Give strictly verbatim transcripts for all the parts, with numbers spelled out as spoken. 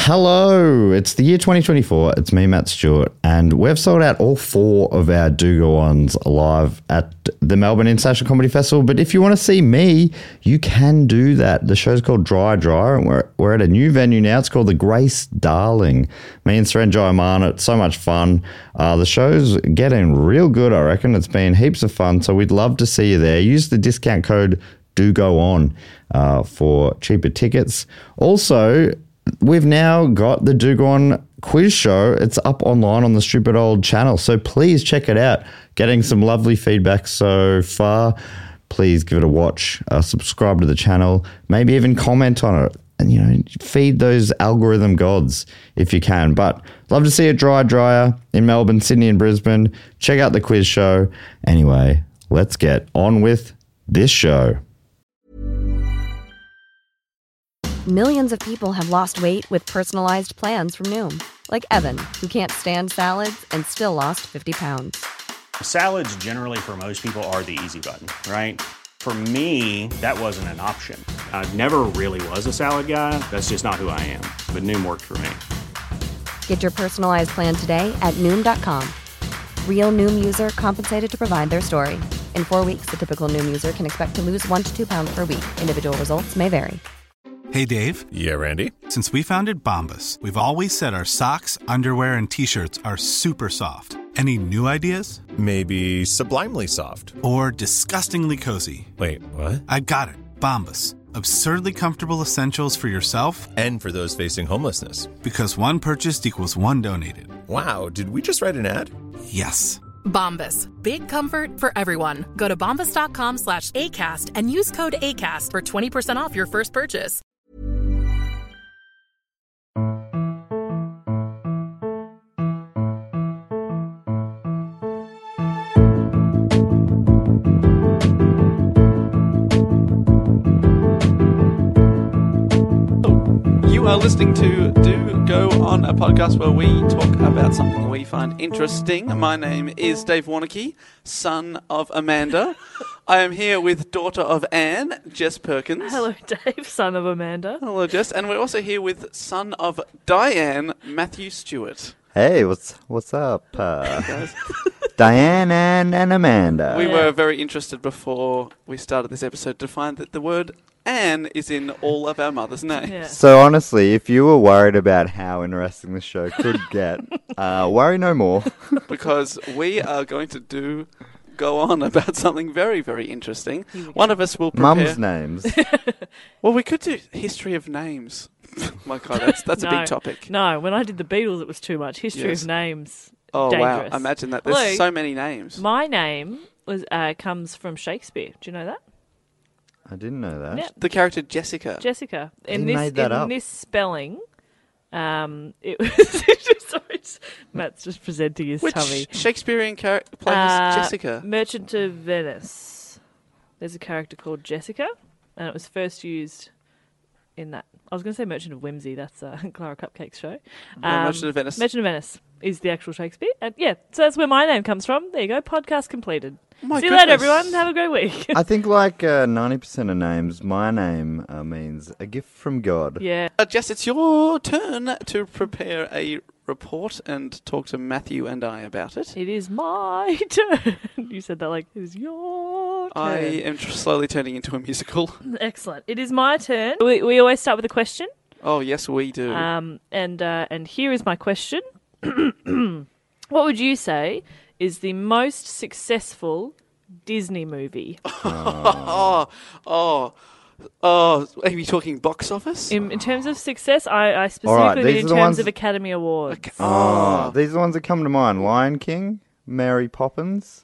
Hello, it's the year twenty twenty-four. It's me, Matt Stewart, and we've sold out all four of our Do Go Ons live at the Melbourne International Comedy Festival. But if you want to see me, you can do that. The show's called Dry Dry, and we're, we're at a new venue now. It's called the Grace Darling. Me and Surenjoy Aman, it's so much fun. Uh, the show's getting real good, I reckon. It's been heaps of fun, so we'd love to see you there. Use the discount code Do Go On uh, for cheaper tickets. Also, we've now got the Do Go On quiz show. It's up online on the Stupid Old channel, so please check it out. Getting some lovely feedback so far. Please give it a watch. Uh, subscribe to the channel. Maybe even comment on it. And, you know, feed those algorithm gods if you can. But love to see a Dry Dryer in Melbourne, Sydney and Brisbane. Check out the quiz show. Anyway, let's get on with this show. Millions of people have lost weight with personalized plans from Noom. Like Evan, who can't stand salads and still lost fifty pounds. Salads generally for most people are the easy button, right? For me, that wasn't an option. I never really was a salad guy. That's just not who I am. But Noom worked for me. Get your personalized plan today at Noom dot com. Real Noom user compensated to provide their story. In four weeks, the typical Noom user can expect to lose one to two pounds per week. Individual results may vary. Hey, Dave. Yeah, Randy. Since we founded Bombas, we've always said our socks, underwear, and T-shirts are super soft. Any new ideas? Maybe sublimely soft. Or disgustingly cozy. Wait, what? I got it. Bombas. Absurdly comfortable essentials for yourself and for those facing homelessness. Because one purchased equals one donated. Wow, did we just write an ad? Yes. Bombas. Big comfort for everyone. Go to bombas.com slash ACAST and use code ACAST for twenty percent off your first purchase. You are listening to Do Go On, a podcast where we talk about something we find interesting. My name is Dave Warnocky, son of Amanda. I am here with daughter of Anne, Jess Perkins. Hello, Dave, son of Amanda. Hello, Jess. And we're also here with son of Diane, Matthew Stewart. Hey, what's what's up? Uh, Diane and, and Amanda. We Yeah. were very interested before we started this episode to find that the word Anne is in all of our mothers' names. Yeah. So honestly, if you were worried about how interesting the show could get, uh, worry no more. Because we are going to do go on about something very, very interesting. One of us will prepare... Mum's names. Well, we could do history of names. My God, that's that's no, a big topic. No, when I did the Beatles, it was too much. History Yes. of names. Oh, dangerous. wow. Imagine that. There's Although, so many names. My name was uh, comes from Shakespeare. Do you know that? I didn't know that. Yeah. The character Jessica. Jessica. In He this made that in up. this spelling, um, it was. Sorry, it's- Matt's just presenting his Which tummy. Shakespearean character plays Uh, Jessica? Merchant of Venice. There's a character called Jessica, and it was first used in that. I was going to say Merchant of Whimsy. That's uh, Clara Cupcake's show. No, Merchant of Venice. Merchant of Venice is the actual Shakespeare. And yeah, so that's where my name comes from. There you go. Podcast completed. Oh my See you later, goodness. everyone. Have a great week. I think like uh, ninety percent of names, my name uh, means a gift from God. yeah. Uh, Jess, it's your turn to prepare a report and talk to Matthew and I about it. It is my turn. You said that like it is your turn. I am tr- slowly turning into a musical. Excellent. It is my turn. We, we always start with a question. Oh, yes, we do. Um, and uh, and here is my question. What would you say is the most successful Disney movie? oh, oh, oh, are you talking box office? In, in terms of success, I, I All specifically right, mean these in are the terms ones- of Academy Awards. Oh, these are the ones that come to mind. Lion King, Mary Poppins.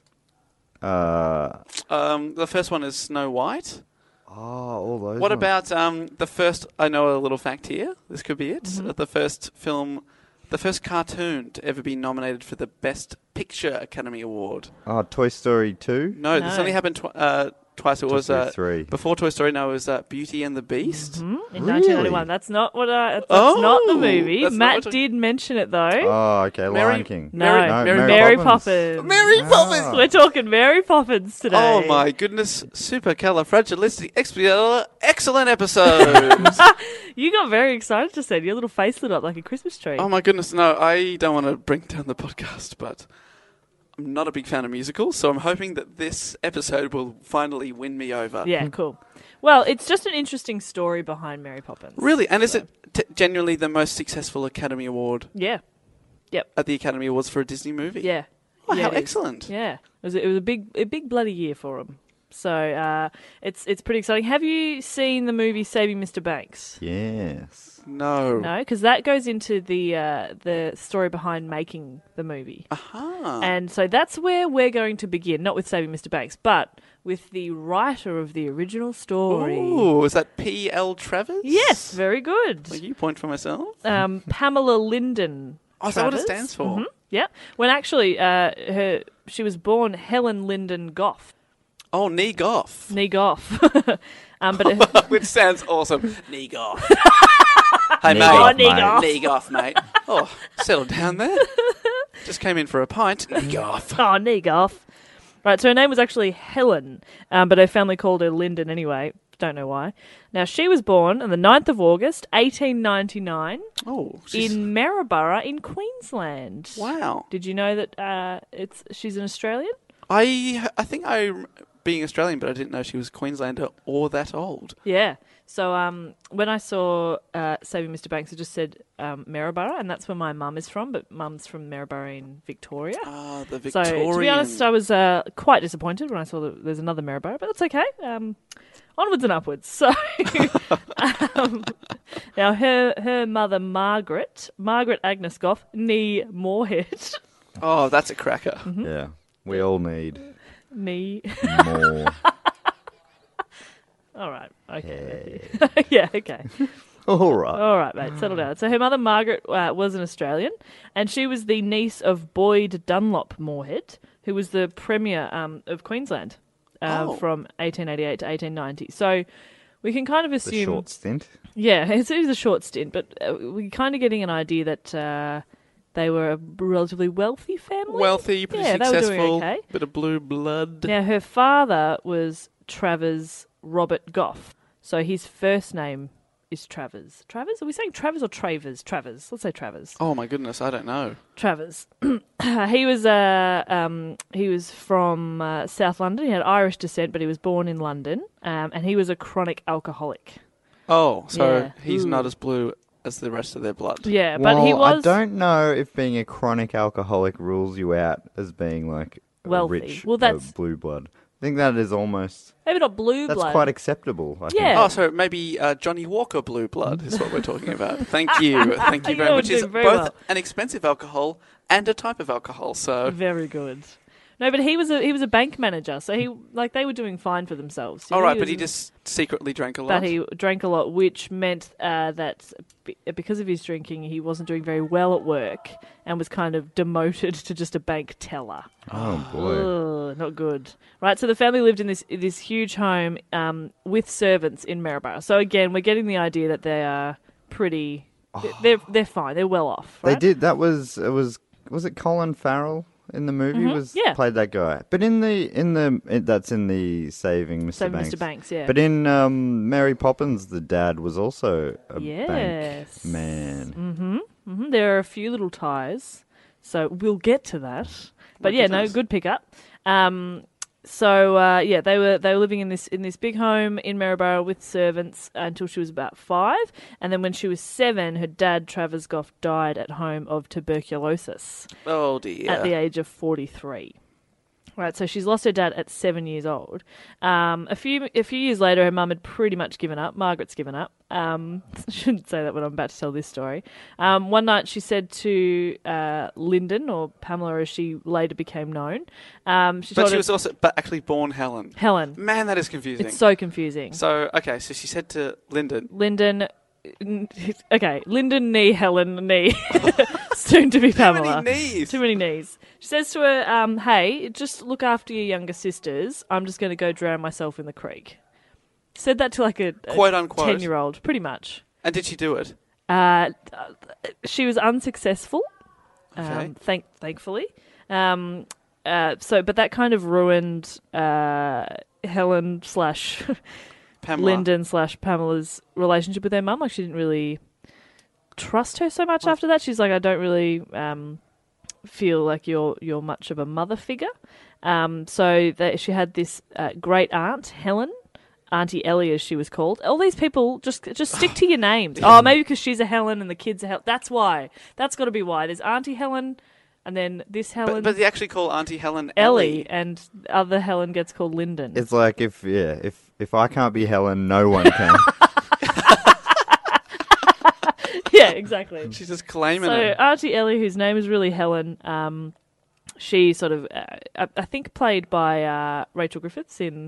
Uh, Um, the first one is Snow White. oh, all those What ones. about um, the first? I know a little fact here. This could be it. Mm-hmm. Uh, The first film, the first cartoon to ever be nominated for the Best Picture Academy Award. Oh, Toy Story two? No, this No. only happened tw- uh, twice. It Toy was Story uh, three. before Toy Story. No, it was uh, Beauty and the Beast. Hmm? In Really? nineteen ninety-one. That's not what I. That's Oh, not the movie. that's not Matt what I- did mention it though. Oh, okay. Mary- Lion King. no, Mary- No, Mary Mary Poppins. Poppins. Mary Ah. Poppins. We're talking Mary Poppins today. Oh my goodness! Supercalifragilisticexpialidocious. Excellent episode. You got very excited just then. Your little face lit up like a Christmas tree. Oh my goodness! No, I don't want to bring down the podcast, but I'm not a big fan of musicals, so I'm hoping that this episode will finally win me over. Yeah, cool. Well, it's just an interesting story behind Mary Poppins. Really, and is it t- genuinely the most successful Academy Award Yeah. Yep. at the Academy Awards for a Disney movie? Yeah. Oh, yeah, how it is. excellent! Yeah. It was, it was a big a big bloody year for them. So uh, it's it's pretty exciting. Have you seen the movie Saving Mister Banks? Yes. No. No, because that goes into the uh, the story behind making the movie. Aha. And so that's where we're going to begin, not with Saving Mister Banks, but with the writer of the original story. Ooh, is that P L Travers? Yes, very good. Will you point for myself? Um, Pamela Lyndon. Oh, is that what it Travers. stands for? Mhm, yeah. When actually, uh, her she was born Helen Lyndon Goff. Oh, knee Goff. Knee Goff. um, but it, Which sounds awesome. Knee Goff. Hey, Knee mate. Goff, Oh, knee mate. Goff. Knee Goff, mate. Oh, settle down there. Just came in for a pint. Knee Goff. oh, Knee Goff. Right, so her name was actually Helen, um, but her family called her Lyndon anyway. Don't know why. Now, she was born on the ninth of August, eighteen ninety-nine, Oh, she's... in Maryborough in Queensland. Wow. Did you know that uh, it's she's an Australian? I I think I, being Australian, but I didn't know she was Queenslander or that old. Yeah. So um, when I saw uh, Saving Mister Banks, it just said um, Maryborough, and that's where my mum is from, but mum's from Maryborough in Victoria. Ah, the So, Victorian. to be honest, I was uh, quite disappointed when I saw that there's another Maryborough, but that's okay. Um, onwards and upwards. So, um, now her her mother Margaret, Margaret Agnes Goff, nee Moorhead, Oh, that's a cracker. Yeah. We all need nee. more. All right, okay, yeah, okay. All right. All right, mate, settle down. So her mother, Margaret, uh, was an Australian, and she was the niece of Boyd Dunlop Moorhead, who was the Premier um, of Queensland uh, Oh. from eighteen eighty-eight to eighteen ninety. So we can kind of The assume... short stint. Yeah, it's, it is a short stint, but uh, we're kind of getting an idea that uh, they were a relatively wealthy family. Wealthy, pretty Yeah, they were doing successful. okay. Bit of blue blood. Now, her father was Travers Robert Goff, so his first name is Travers. Travers? Are we saying Travers or Travers? Travers. Let's say Travers. Oh my goodness, I don't know. Travers. he was uh, um, he was from uh, South London. He had Irish descent, but he was born in London, um, and he was a chronic alcoholic. Oh, so Yeah. he's Ooh. not as blue as the rest of their blood. Yeah, but well, he was I don't know if being a chronic alcoholic rules you out as being like a Wealthy. rich Well, uh, that's- blue blood. I think that is almost maybe not blue that's blood. quite acceptable. I Yeah. Oh, so maybe uh, Johnny Walker blue blood is what we're talking about. Thank you. Thank you You very are much. It's doing very both well. an expensive alcohol and a type of alcohol, so... Very good. No, but he was a he was a bank manager, so he like they were doing fine for themselves. You All know, right, but was- he just secretly drank a lot. But he drank a lot, which meant uh, that be- because of his drinking, he wasn't doing very well at work and was kind of demoted to just a bank teller. Oh boy. Ugh, not good. Right, so the family lived in this this huge home um, with servants in Maryborough. So again, we're getting the idea that they are pretty. They're they're fine. They're well off. Right? They did. That was it. Was was it Colin Farrell in the movie? Mhm, Was yeah. played that guy. But in the in the it, that's in the Saving Mister Saving Banks. Mister Banks, yeah. But in um, Mary Poppins, the dad was also a Yes. bank man. Mm-hmm. Mm-hmm. There are a few little ties, so we'll get to that. But My yeah, no, goodness. good pickup. Um, so uh, yeah, they were they were living in this in this big home in Maryborough with servants until she was about five, and then when she was seven, her dad Travers Goff died at home of tuberculosis Oh, dear. at the age of forty-three. Right, so she's lost her dad at seven years old. Um, a few a few years later, her mum had pretty much given up. Margaret's given up. Um, I shouldn't say that when I'm about to tell this story. Um, one night she said to uh, Lyndon, or Pamela as she later became known, um, she But told she her, was also but actually born Helen. Helen. Man, that is confusing. It's so confusing. So, okay, so she said to Lyndon, Lyndon, okay, Lyndon Nee Helen Nee, soon to be Pamela. Too many knees. Too many knees. She says to her, um, "Hey, just look after your younger sisters. I'm just going to go drown myself in the creek." Said that to like a, a Quote unquote. ten-year-old, pretty much. And did she do it? Uh, she was unsuccessful. Okay. Um, thank, thankfully. Um, uh, so, but that kind of ruined uh, Helen slash Pamela. Lyndon slash Pamela's relationship with her mum. Like, she didn't really trust her so much after that. She's like, I don't really um, feel like you're you're much of a mother figure. Um, so that she had this uh, great aunt, Helen. Auntie Ellie, as she was called. All these people, just just stick to your names. Oh, maybe because she's a Helen and the kids are Helen. That's why. That's got to be why. There's Auntie Helen, and then this Helen, But, but they actually call Auntie Helen Ellie, Ellie. and other Helen gets called Lyndon. It's like if yeah, if if I can't be Helen, no one can. Yeah, exactly. She's just claiming So it. Auntie Ellie, whose name is really Helen, um, she sort of, uh, I, I think, played by uh, Rachel Griffiths in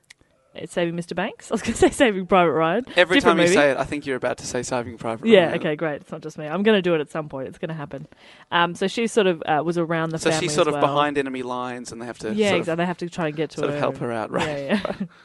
Saving Mister Banks. I was going to say Saving Private Ryan. Every Different time you movie. say it, I think you're about to say Saving Private Yeah, Ryan. okay, great. It's not just me. I'm going to do it at some point. It's going to happen. Um, so she sort of uh, was around the So family she's sort as of well. behind enemy lines and they have to Yeah, sort exactly. of, They have to try and get to sort her. of help her out, right? Yeah,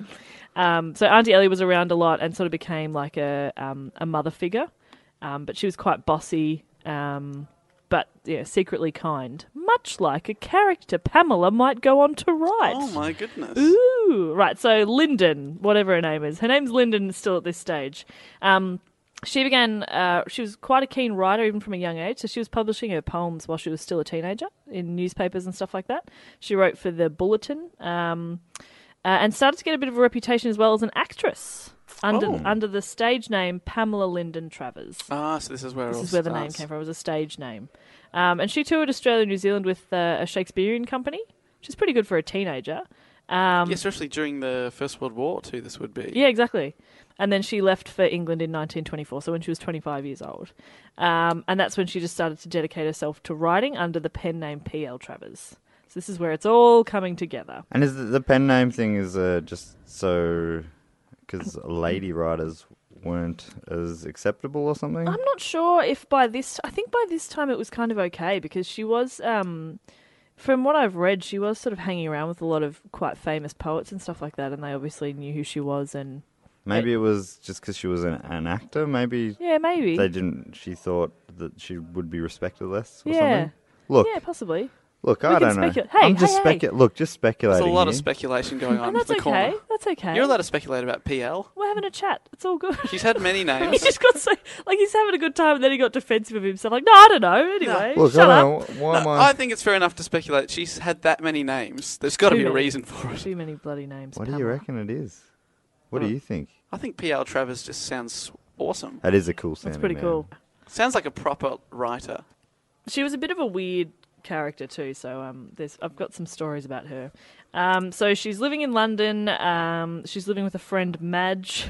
yeah. um, so Auntie Ellie was around a lot and sort of became like a um, a mother figure. Um, but she was quite bossy, um, but yeah, secretly kind. Much like a character Pamela might go on to write. Oh my goodness. Ooh, right. So Lyndon, whatever her name is, her name's Lyndon still at this stage. Um, she began. Uh, she was quite a keen writer even from a young age. So she was publishing her poems while she was still a teenager in newspapers and stuff like that. She wrote for the Bulletin, um, uh, and started to get a bit of a reputation as well as an actress under Oh. under the stage name Pamela Lyndon Travers. Ah, so this is where it This all is where the name starts. came from. It was a stage name. Um, and she toured Australia and New Zealand with uh, a Shakespearean company, which is pretty good for a teenager. Um, Yeah, especially during the First World War too, this would be. Yeah, exactly. And then she left for England in nineteen twenty-four, so when she was twenty-five years old. Um, and that's when she just started to dedicate herself to writing under the pen name P L Travers. So this is where it's all coming together. And is the, the pen name thing is uh, just so because lady writers weren't as acceptable or something? I'm not sure if by this... I think by this time it was kind of okay, because she was... Um, from what I've read, she was sort of hanging around with a lot of quite famous poets and stuff like that, and they obviously knew who she was. And Maybe it was just because she was an, an actor. Maybe yeah, maybe. they didn't. She thought that she would be respected less or Yeah. something. Look, Yeah, possibly. look, We I can don't know. specu- hey, I'm just hey, hey. specu- Look, just There's speculating. a lot of here. speculation going on And that's in the okay. corner. That's okay. You're allowed to speculate about P L. We're having a chat. It's all good. She's had many he names. just got so like he's having a good time, and then he got defensive of himself. Like, no, I don't know. Anyway, Look, shut I up. don't know. Why am No, I? I think it's fair enough to speculate. She's had that many names. There's got to Too be a many. reason for it. Too many bloody names. What do you Pamela. reckon it is? What do Well, you think? I think P L Travers just sounds awesome. That is a cool sounding That's pretty name. cool. Sounds like a proper writer. She was a bit of a weird character too, so um, there's I've got some stories about her. Um, so she's living in London. Um, she's living with a friend, Madge.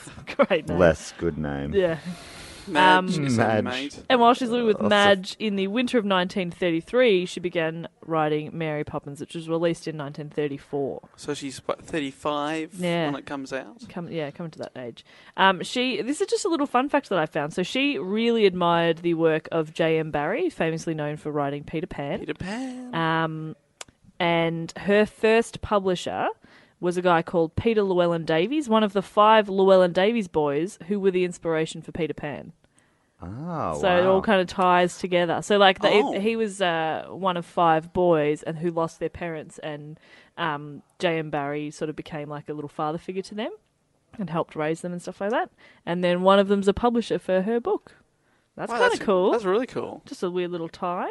Great name. Less good name. Yeah. Madge Um, is Madge. a mate. And while she's living with Oh, so- Madge in the winter of nineteen thirty-three, she began writing Mary Poppins, which was released in nineteen thirty-four. So she's what, thirty-five Yeah. when it comes out? Come, yeah, coming to that age. Um, she. This is just a little fun fact that I found. So she really admired the work of J M Barrie, famously known for writing Peter Pan. Peter Pan. Um, and her first publisher was a guy called Peter Llewellyn Davies, one of the five Llewellyn Davies boys who were the inspiration for Peter Pan. Ah, So it wow. all kind of ties together. So like the, Oh. he was uh, one of five boys and who lost their parents, and um, J M Barrie sort of became like a little father figure to them and helped raise them and stuff like that. And then one of them's a publisher for her book. That's Wow, kind of cool. That's really cool. Just a weird little tie.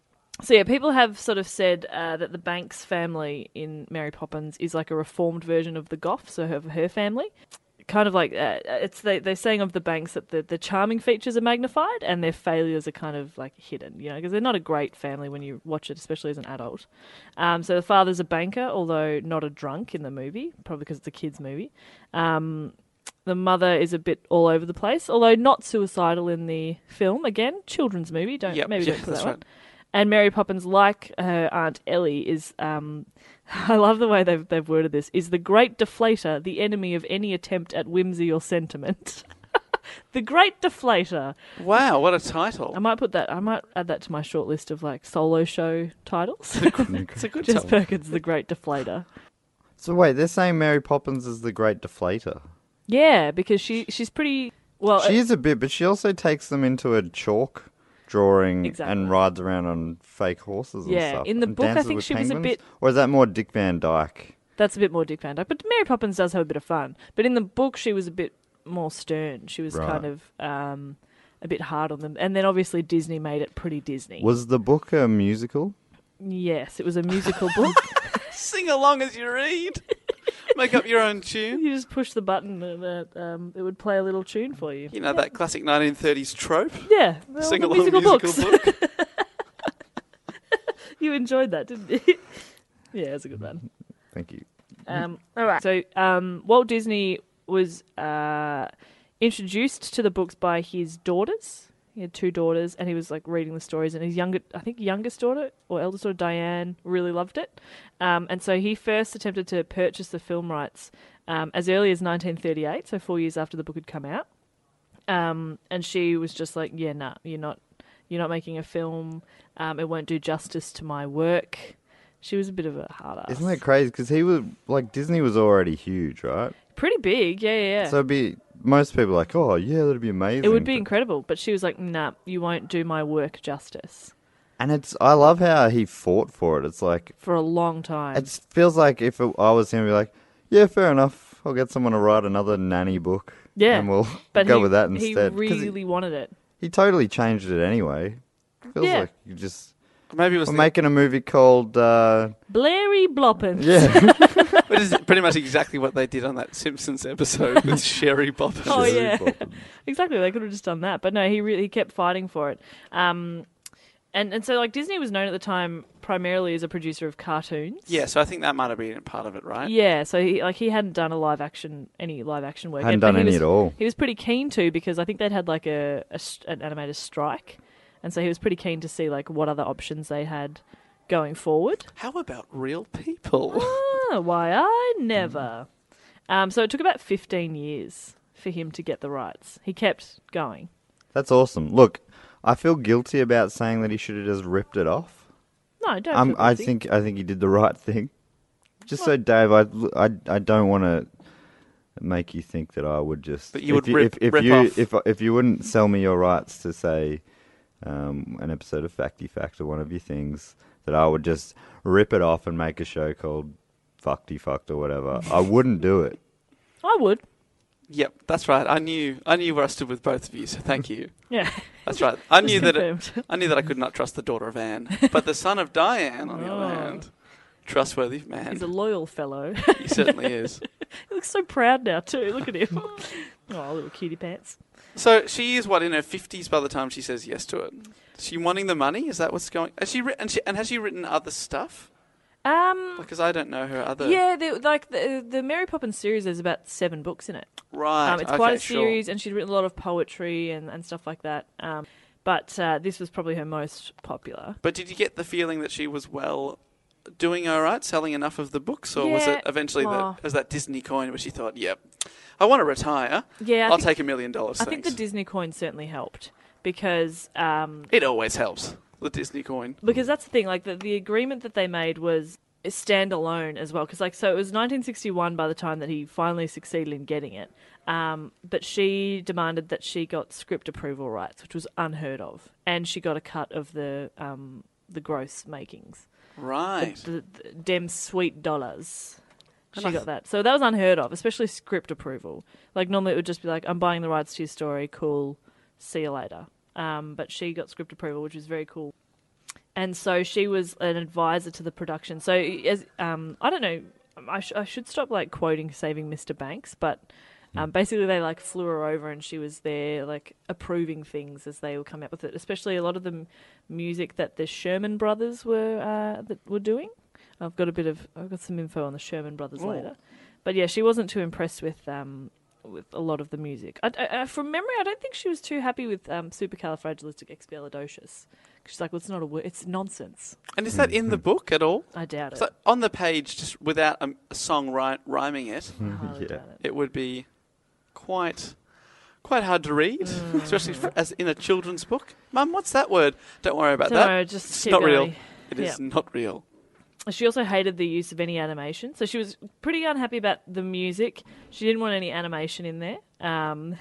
So yeah, people have sort of said uh, that the Banks family in Mary Poppins is like a reformed version of the Goths, so of her family. Kind of like uh, it's they they're saying of the Banks that the, the charming features are magnified and their failures are kind of like hidden, you know, because they're not a great family when you watch it, especially as an adult. Um, so the father's a banker, although not a drunk in the movie, probably because it's a kids' movie. Um, the mother is a bit all over the place, although not suicidal in the film. Again, children's movie. Don't Yep, maybe yeah, don't put that's that one. right. And Mary Poppins, like her Aunt Ellie, is, um, I love the way they've, they've worded this, is the great deflator, the enemy of any attempt at whimsy or sentiment. The Great Deflator. Wow, what a title. I might put that. I might add that to my short list of like solo show titles. It's a good Jess title. Perkins, The Great Deflator. So wait, they're saying Mary Poppins is the great deflator. Yeah, because she she's pretty well. She is a bit, but she also takes them into a chalk drawing Exactly. and rides around on fake horses and Yeah, stuff. in the and book, I dances think with she was a penguins? bit- Or is that more Dick Van Dyke? That's a bit more Dick Van Dyke, but Mary Poppins does have a bit of fun. But in the book, she was a bit more stern. She was Right. kind of um, a bit hard on them. And then obviously Disney made it pretty Disney. Was the book a musical? Yes, it was a musical book. Sing along as you read. Make up your own tune. You just push the button and uh, um, it would play a little tune for you. You know that classic nineteen thirties trope? Yeah, well, Sing the along musical, musical books. book. You enjoyed that, didn't you? Yeah, it's a good one. Thank you. Um, all right. So um, Walt Disney was uh, introduced to the books by his daughters. He had two daughters, and he was like reading the stories. And his younger, I think, youngest daughter or eldest daughter Diane really loved it. Um, and so he first attempted to purchase the film rights um, as early as nineteen thirty-eight, so four years after the book had come out. Um, and she was just like, "Yeah, nah, you're not, you're not making a film. Um, it won't do justice to my work." She was a bit of a hard ass. Isn't that crazy? Because he was, like, Disney was already huge, right? Pretty big, yeah, yeah, yeah. So it'd be, most people are like, oh, yeah, that'd be amazing. It would be but- incredible, but she was like, "Nah, you won't do my work justice." And it's, I love how he fought for it. It's like, For a long time. it feels like if it, I was him, I'd be like, yeah, fair enough. I'll get someone to write another nanny book. Yeah, And we'll but go he, with that he instead. 'Cause really wanted it. He, he totally changed it anyway. Feels Yeah. like you just, Maybe it was we're the, making a movie called, uh, Blairy Bloppin. yeah. But it's pretty much exactly what they did on that Simpsons episode with Sherry Bobbins. Oh Sherry yeah, Poppins. exactly. They could have just done that, but no, he really he kept fighting for it. Um, and and so like Disney was known at the time primarily as a producer of cartoons. Yeah, so I think that might have been part of it, right? Yeah, so he like he hadn't done a live action any live action work. Hadn't And- but done he any was- at all. He was pretty keen to because I think they'd had like a, a st- an animator strike, and so he was pretty keen to see like what other options they had going forward. How about real people? Ah, why I never. Um, so it took about fifteen years for him to get the rights. He kept going. That's awesome. Look, I feel guilty about saying that he should have just ripped it off. No, don't. Um, feel I guilty. think I think he did the right thing. Just so, Dave, I, I, I don't want to make you think that I would just. But you if would rip- if, if rip you off. if if you wouldn't sell me your rights to say um, an episode of Facty Fact or one of your things, that I would just rip it off and make a show called Fuckty Fucked or whatever. I wouldn't do it. I would. Yep, that's right. I knew I knew where I stood with both of you, so thank you. Yeah. That's right. I knew that it, confirmed. I knew that I could not trust the daughter of Anne, but the son of Diane, on the other hand, trustworthy man. He's a loyal fellow. He certainly is. He looks so proud now too. Look at him. Oh, little cutie pants. So she is what in her fifties by the time she says yes to it. Is she wanting the money? Is that what's going? Has she written? And, she, and has she written other stuff? Um. Because I don't know her other. Yeah, the, like the the Mary Poppins series, there's about seven books in it. Right. Um, it's okay, quite a sure. series, and she'd written a lot of poetry and, and stuff like that. Um, but uh, this was probably her most popular. But did you get the feeling that she was well doing all right, selling enough of the books, or was Yeah, it eventually well- that as that Disney coin where she thought, "Yep, I want to retire. Yeah, I I'll think- take a million dollars." I think the thanks." Disney coin certainly helped because um, It always helps. The Disney coin. because that's the thing. Like the the agreement that they made was standalone as well. Because like so, it was nineteen sixty-one by the time that he finally succeeded in getting it. Um, but she demanded that she got script approval rights, which was unheard of, and she got a cut of the um, the gross makings. Right. The, the, dem sweet dollars. She And I got th- that. So that was unheard of, especially script approval. Like normally it would just be like, I'm buying the rights to your story, cool, see you later. Um, but she got script approval, which was very cool. And so she was an advisor to the production. So as um, I don't know, I, sh- I should stop like quoting Saving Mister Banks, but um, basically they like flew her over and she was there like approving things as they would come up with it. Especially a lot of the m- music that the Sherman Brothers were uh, that were doing. I've got a bit of I've got some info on the Sherman Brothers Ooh. later, but yeah, she wasn't too impressed with um with a lot of the music. I, I, from memory, I don't think she was too happy with um, Supercalifragilisticexpialidocious. She's like, well, it's not a word; it's nonsense. And is that in the book at all? I doubt it. So on the page, just without a, a song ri- rhyming it, I highly Yeah. doubt it. it would be quite quite hard to read, Mm. especially for, as in a children's book. Mum, what's that word? Don't worry about Don't that. worry, just it's keep not going. real. It is Yeah. not real. She also hated the use of any animation, so she was pretty unhappy about the music. She didn't want any animation in there, um,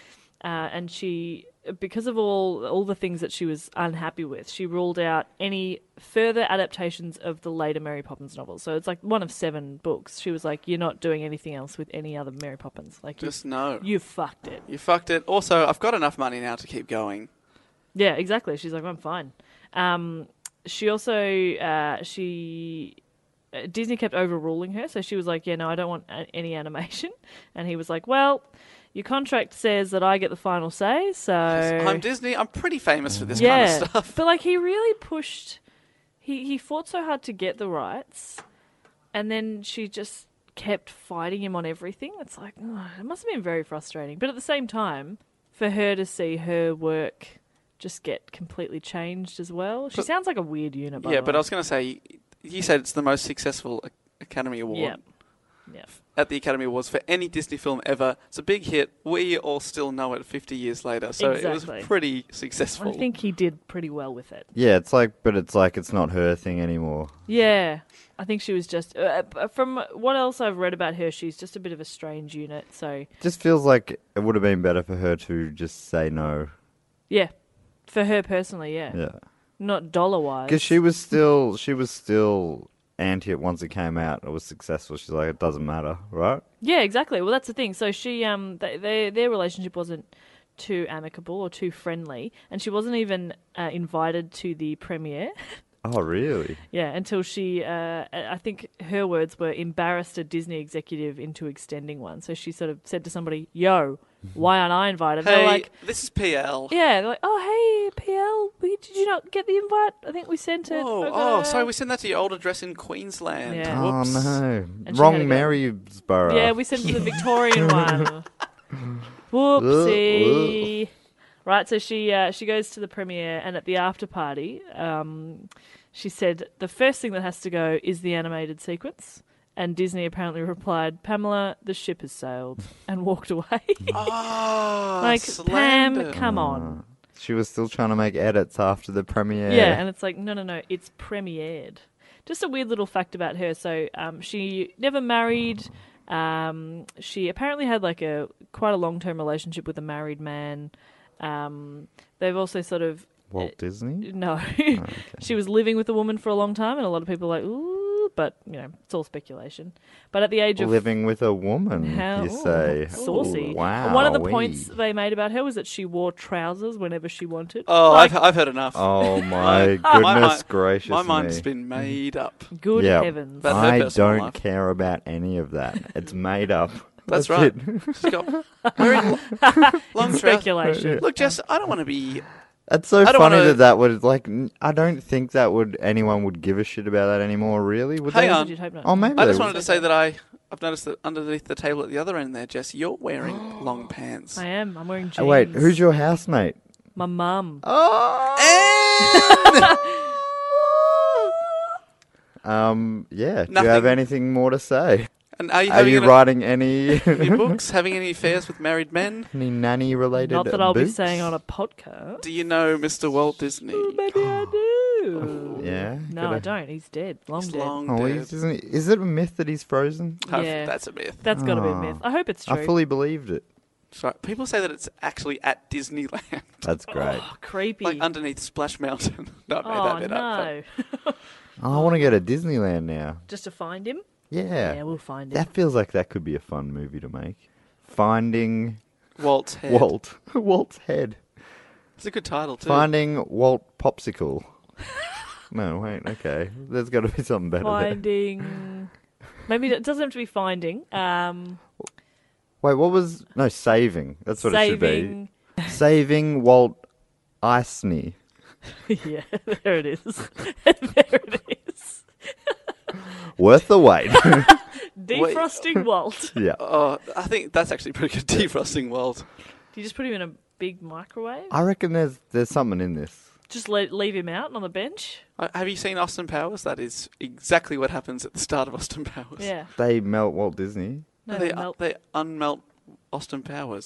uh, and she, because of all all the things that she was unhappy with, she ruled out any further adaptations of the later Mary Poppins novels. So it's like one of seven books. She was like, "You're not doing anything else with any other Mary Poppins. Like, Just you, no. you fucked it." You fucked it. Also, I've got enough money now to keep going. Yeah, exactly. She's like, I'm fine. Um, she also, uh, she, uh, Disney kept overruling her. So she was like, yeah, no, I don't want a- any animation. And he was like, well, your contract says that I get the final say. So I'm Disney. I'm pretty famous for this yeah, kind of stuff. but like he really pushed, he, he fought so hard to get the rights. And then she just kept fighting him on everything. It's like, oh, it must have been very frustrating. But at the same time, for her to see her work just get completely changed as well. She But- sounds like a weird unit, by Yeah, the but way. I was going to say, you said it's the most successful A- Academy Award Yeah. Yeah. at the Academy Awards for any Disney film ever. It's a big hit. We all still know it fifty years later, so it Exactly. was pretty successful. I think he did pretty well with it. Yeah, it's like, but it's like it's not her thing anymore. Yeah. I think she was just, uh, uh, from what else I've read about her, she's just a bit of a strange unit. So, Just feels like it would have been better for her to just say no. yeah. For her personally, yeah. Yeah, Not dollar-wise. because she was still she was still anti it once it came out. It was successful. She's like, it doesn't matter, right? Yeah, exactly. Well, that's the thing. So she, um, they, they, their relationship wasn't too amicable or too friendly, and she wasn't even uh, invited to the premiere. Oh, really? Yeah, until she, uh, I think her words were, embarrassed a Disney executive into extending one. So she sort of said to somebody, "Yo, why aren't I invited?" And hey, they're like, this is P L. "Yeah," they're like, "Oh, hey, P L, we, did you not get the invite? I think we sent it." Oh, Okay." oh, sorry, we sent that to your old address in Queensland. Yeah. Oh Whoops. no, And she had to wrong go. Marysborough. Yeah, we sent it to the Victorian one. Whoopsie. Right, so she uh, she goes to the premiere, and at the after party, um, she said the first thing that has to go is the animated sequence. And Disney apparently replied, "Pamela, the ship has sailed," and walked away. Oh, like, slander. Pam, come on. She was still trying to make edits after the premiere. Yeah, and it's like, no, no, no, it's premiered. Just a weird little fact about her. So um, she never married. Um, she apparently had like a quite a long-term relationship with a married man. Um, they've also sort of Walt Disney? no. She was living with a woman for a long time, and a lot of people are like, ooh, but you know, it's all speculation. But at the age of Living with a woman, How you say. ooh, saucy. Ooh, wow. One of the points they made about her was that she wore trousers whenever she wanted. Oh, Like, I've, I've heard enough. Oh my My- my goodness mi- gracious My mind's me. been made up. good Yeah. heavens. But her I personal don't life. care about any of that. It's made up. That's right. it. She's got wearing lo- long trousers. Speculation. Look, Jess, I don't want to be. That's so I don't funny wanna- that that would like. n- I don't think that would anyone would give a shit about that anymore. Really? Would Hang they? on. You'd hope not. Oh, maybe I they just would. wanted to say that I, I've noticed that underneath the table at the other end there, Jess, you're wearing long pants. I am. I'm wearing jeans. Oh, wait, who's your housemate? My mum. Um. Yeah. Do you Nothing. have anything more to say? And are you, Are having you any- writing any any books? Having any affairs with married men? any nanny related? Not that I'll be books? saying on a podcast. Do you know Mister Walt Disney? Maybe I do. Yeah. No, gotta- I don't. He's dead. Long He's dead. long Oh, dead. he's, isn't he, is it a myth that he's frozen? Oh, Yeah. That's a myth. That's got to be a Oh. myth. I hope it's true. I fully believed it. Sorry. People say that it's actually at Disneyland, That's great. Oh, creepy. like underneath Splash Mountain. no, I made oh, that bit up. no. Oh, I want to go to Disneyland now. Just to find him? Yeah. Yeah, we'll find him. That feels like that could be a fun movie to make. Finding but Walt's head. Walt. Walt's head. It's a good title too. Finding Walt Popsicle. No, wait, okay. There's got to be something better there. Finding. Maybe it doesn't have to be finding. Um, Wait, what was... No, saving. That's what saving. it should be. Saving Walt Eisner. Yeah, there it is. there it is. Worth the wait. Defrosting Walt. yeah. Oh, I think that's actually pretty good. Defrosting Walt. Do you just put him in a big microwave? I reckon there's there's something in this. Just le- leave him out on the bench? Uh, have you seen Austin Powers? That is exactly what happens at the start of Austin Powers. Yeah. They melt Walt Disney. No, they, they melt. they unmelt Austin Powers.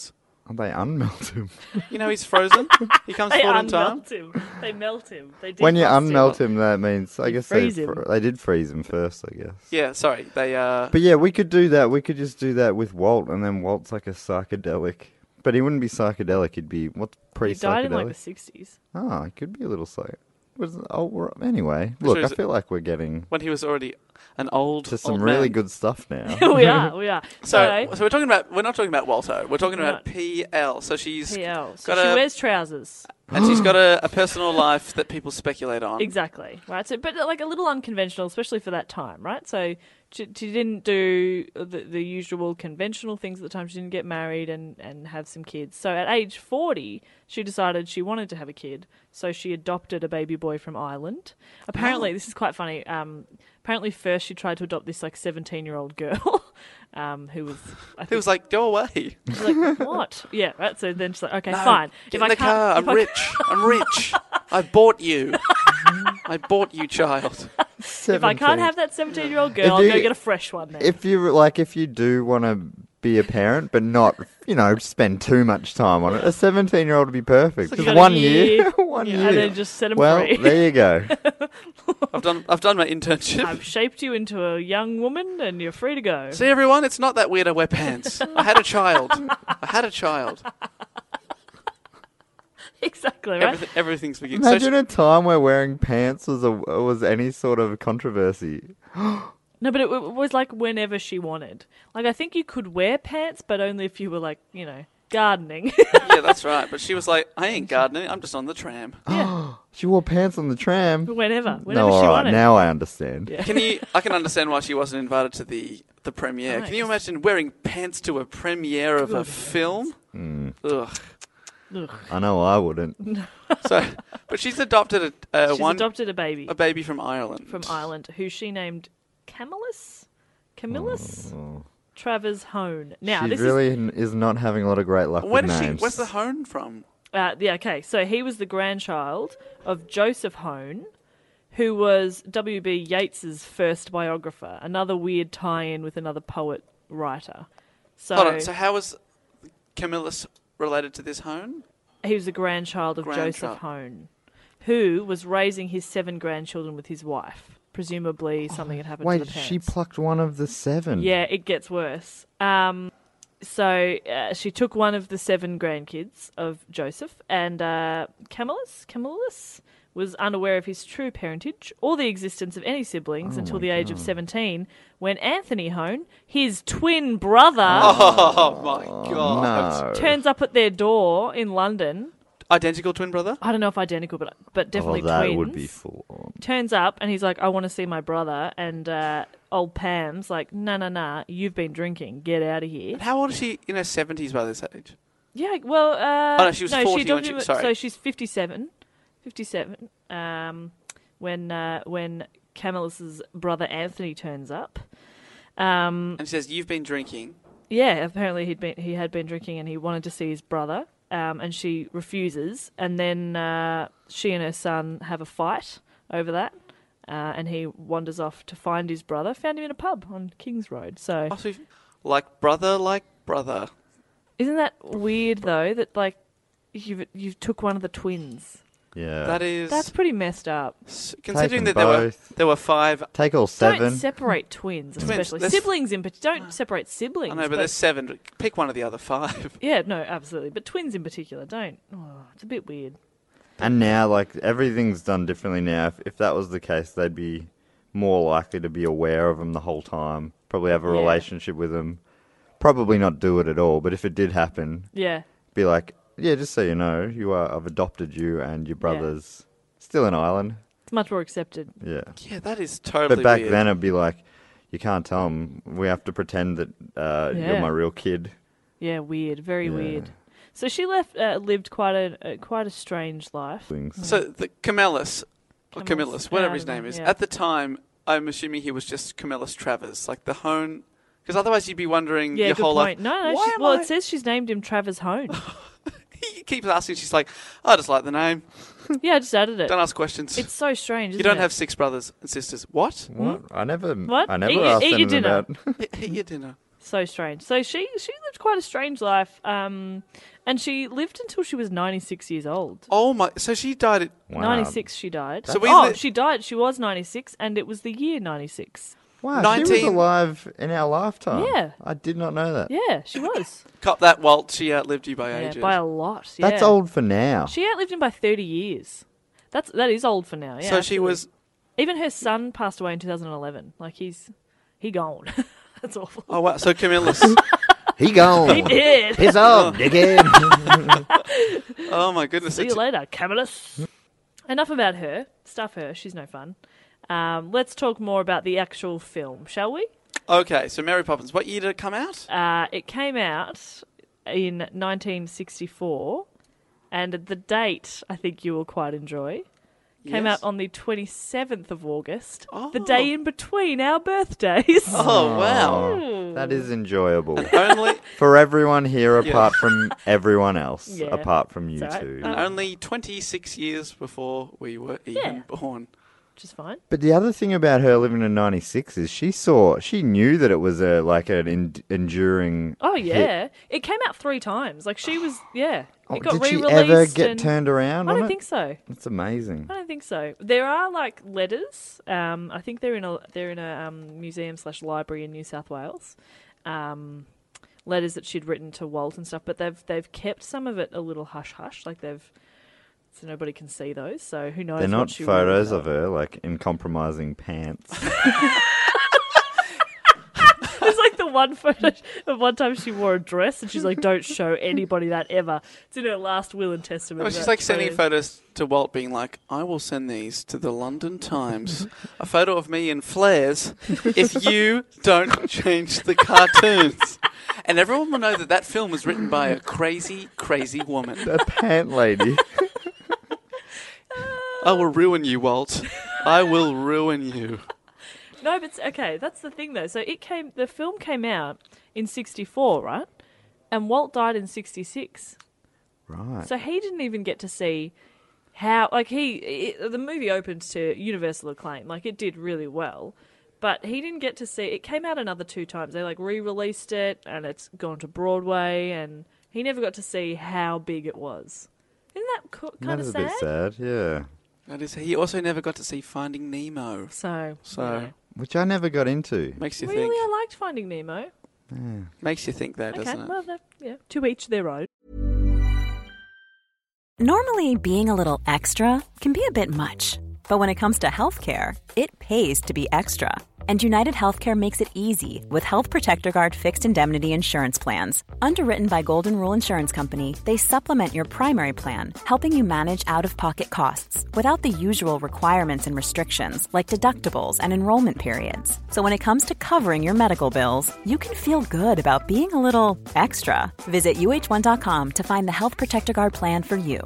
They unmelt him. You know he's frozen. He comes They forward in time. unmelt him. They melt him. They When you defrost unmelt him, that means I You guess they freeze him. fr- they did freeze him first. I guess. Yeah, sorry. They uh. But yeah, we could do that. We could just do that with Walt, and then Walt's like a psychedelic. But he wouldn't be psychedelic. He'd be what's He pre-psychedelic? died in like the sixties. Oh, it could be a little psych. Was oh, we're- anyway, look, So I is it- feel like we're getting when he was already an old. to some old really man. good stuff now. we are, we are. So, So, so we're talking about. We're not talking about Walto. We're talking about Right. P L. So she's P L. So got she a wears trousers. and she's got a, a personal life that people speculate on. Exactly. Right. So, but like a little unconventional, especially for that time, right? So she, she didn't do the, the usual conventional things at the time. She didn't get married and, and have some kids. So at age forty, she decided she wanted to have a kid. So she adopted a baby boy from Ireland. Apparently, this is quite funny. Um, apparently, first she tried to adopt this like seventeen-year-old girl, um, who was I He think was like, "Go away." she's like, what? Yeah, right. So then she's like, okay, No, fine. Get in the car. I'm if I rich. I'm rich. I bought you. I bought you, child. If I can't have that seventeen-year-old girl, If I'll you- go get a fresh one. Then. If you like, if you do want to be a parent, but not, you know, spend too much time on it, a seventeen-year-old would be perfect. You Just got a one year, year, one yeah, year, and then just set 'em well, free. there you go. I've done. I've done my internship. I've shaped you into a young woman, and you're free to go. See, everyone, it's not that weird I wear pants. I had a child. I had a child. Exactly, right? Everything, everything's beginning. So Imagine a time where wearing pants was a was any sort of controversy. No, but it, w- it was like whenever she wanted. Like, I think you could wear pants, but only if you were, like, you know, gardening. yeah, that's right. But she was like, I ain't gardening. I'm just on the tram. She wore pants on the tram. whenever. Whenever No, she all right, wanted. now I understand. Yeah. Can you? I can understand why she wasn't invited to the the premiere. Right. Can you imagine wearing pants to a premiere of a Good film? Mm. Ugh. Ugh. I know I wouldn't. So, but she's adopted a, a She's one adopted a baby a baby from Ireland. from Ireland who she named Camillus? Camillus? Oh. Travers Hone. Now, she this really n- is not having a lot of great luck Where with does she? names. Where's the hone from? is... Uh, yeah, okay. So he was the grandchild of Joseph Hone, who was W B Yeats's first biographer. Another weird tie-in with another poet-writer. So, Hold on. So how was Camillus related to this hone? he was the grandchild of Grandchild. Joseph Hone, who was raising his seven grandchildren with his wife. Presumably something had happened Wait, to the parents. she plucked one of the seven. Yeah, it gets worse. Um, so uh, she took one of the seven grandkids of Joseph, and uh, Camillus, Camillus was unaware of his true parentage or the existence of any siblings Oh until my the age of God. seventeen, when Anthony Hone, his twin brother, Oh my god! No. turns up at their door in London. Identical twin brother? I don't know if identical, but but definitely oh, that twins. would be full on. Turns up and he's like, I want to see my brother. And uh, old Pam's like, nah, nah, nah, you've been drinking. Get out of here. And how old is she in her seventies by this age? Yeah, well, uh, Oh, no, she was forty when adopted she- him- sorry. So she's fifty-seven. fifty-seven. Um, when uh, when Camillus's brother Anthony turns up. Um, And she says, "You've been drinking." yeah, apparently he'd been he had been drinking and he wanted to see his brother. Um, and she refuses, and then uh, she and her son have a fight over that, uh, and he wanders off to find his brother. Found him in a pub on Kings Road. So, Oh, so you've- like brother, like brother. isn't that weird though? That like you you took one of the twins. Yeah. That is That's pretty messed up. s- considering them that there were both. there were five. Take all seven. Don't separate twins, Twins, especially there's- siblings. In particular, don't separate siblings. I know, but there's seven. Pick one of the other five. yeah, no, absolutely. But twins in particular, don't. Oh, it's a bit weird. And now, like, everything's done differently now. If, if that was the case, they'd be more likely to be aware of them the whole time. Probably have a Yeah. relationship with them. Probably not do it at all. But if it did happen, Yeah, be like, yeah, just so you know, you are, I've adopted you and your brother's still in Ireland. it's much more accepted. Yeah. Yeah, that is totally. But back weird. then, it'd be like, you can't tell them. We have to pretend that uh, you're Yeah. my real kid. Yeah, weird, very Yeah. weird. So she left, uh, lived quite a uh, quite a strange life. Things. So the Camillus, or Camillus, Camillus, whatever yeah, I his don't name know, is, yeah. at the time, I'm assuming he was just Camillus Travers, like the hone. Because otherwise, you'd be wondering Yeah, your good whole point. life. No, no. Why She, am well, I- it says she's named him Travers Hone. He keeps asking. She's like, I just like the name. yeah, I just added it. Don't ask questions. It's so strange. you Isn't don't it? have six brothers and sisters. What? What? I never, What? I never Eat your- asked eat your them dinner. about. Eat your dinner. So strange. So she she lived quite a strange life, um, and she lived until she was ninety-six years old. Oh my! So she died at Wow. ninety-six she died. So we oh, li- she died. She was ninety-six, and it was the year ninety-six. Wow, she nineteen was alive in our lifetime. Yeah. I did not know that. Yeah, she was. Cop that, Walt. She outlived you by yeah, ages. by a lot. Yeah. That's old for now. She outlived him by thirty years. That's that is old for now. Yeah. so she absolutely. was. Even her son passed away in two thousand eleven. Like he's he gone. That's awful. Oh wow! So Camilla's. He gone. He did. He's on, dickhead. Oh my goodness! See you It's- later, Camillus. Enough about her. Stuff her. She's no fun. Um, let's talk more about the actual film, shall we? Okay, so Mary Poppins. What year did it come out? Uh, it came out in nineteen sixty-four, and the date I think you will quite enjoy. Came Yes. out on the twenty-seventh of August, Oh. the day in between our birthdays. Oh wow! That is enjoyable. Only For everyone here Yeah. apart from everyone else, Yeah. apart from you It's all right. two. Um, only twenty-six years before we were even Yeah. born. Which is fine. But the other thing about her living in ninety-six is she saw, she knew that it was a like an en- enduring. Oh hit. yeah, it came out three times. Like she was, yeah. Oh, It got did she re-released. ever get and- turned around I on don't it? think so. That's amazing. I don't think so. There are like letters. Um, I think they're in a they're in a um, museum slash library in New South Wales. Um, letters that she'd written to Walt and stuff, but they've they've kept some of it a little hush hush. Like they've so nobody can see those. So who knows? They're what not she photos wrote. of her like in compromising pants. It's like the one photo of one time she wore a dress and she's like, "Don't show anybody that ever." It's in her last will and testament. Well, she's that like sending photo. photos to Walt, being like, "I will send these to the London Times. A photo of me in flares if you don't change the cartoons." And everyone will know that that film was written by a crazy, crazy woman. That pant lady. I will ruin you, Walt. I will ruin you. No, but okay, that's the thing though. So it came. The film came out in sixty-four, right? And Walt died in sixty-six. Right. So he didn't even get to see how. Like he, it, the movie opened to universal acclaim. Like it did really well, but he didn't get to see. It came out another two times. They like re-released it, and it's gone to Broadway, and he never got to see how big it was. Isn't that co- That kind is of a bit sad, yeah. That is, he also never got to see Finding Nemo. So, So yeah. Which I never got into. makes you really, think. I liked Finding Nemo. Makes you think that, Okay, doesn't it? well, that- yeah, to each their own. Normally, being a little extra can be a bit much, but when it comes to healthcare, it pays to be extra. And United Healthcare makes it easy with Health Protector Guard fixed indemnity insurance plans. Underwritten by Golden Rule Insurance Company, they supplement your primary plan, helping you manage out-of-pocket costs without the usual requirements and restrictions like deductibles and enrollment periods. So when it comes to covering your medical bills, you can feel good about being a little extra. Visit U H one dot com to find the Health Protector Guard plan for you.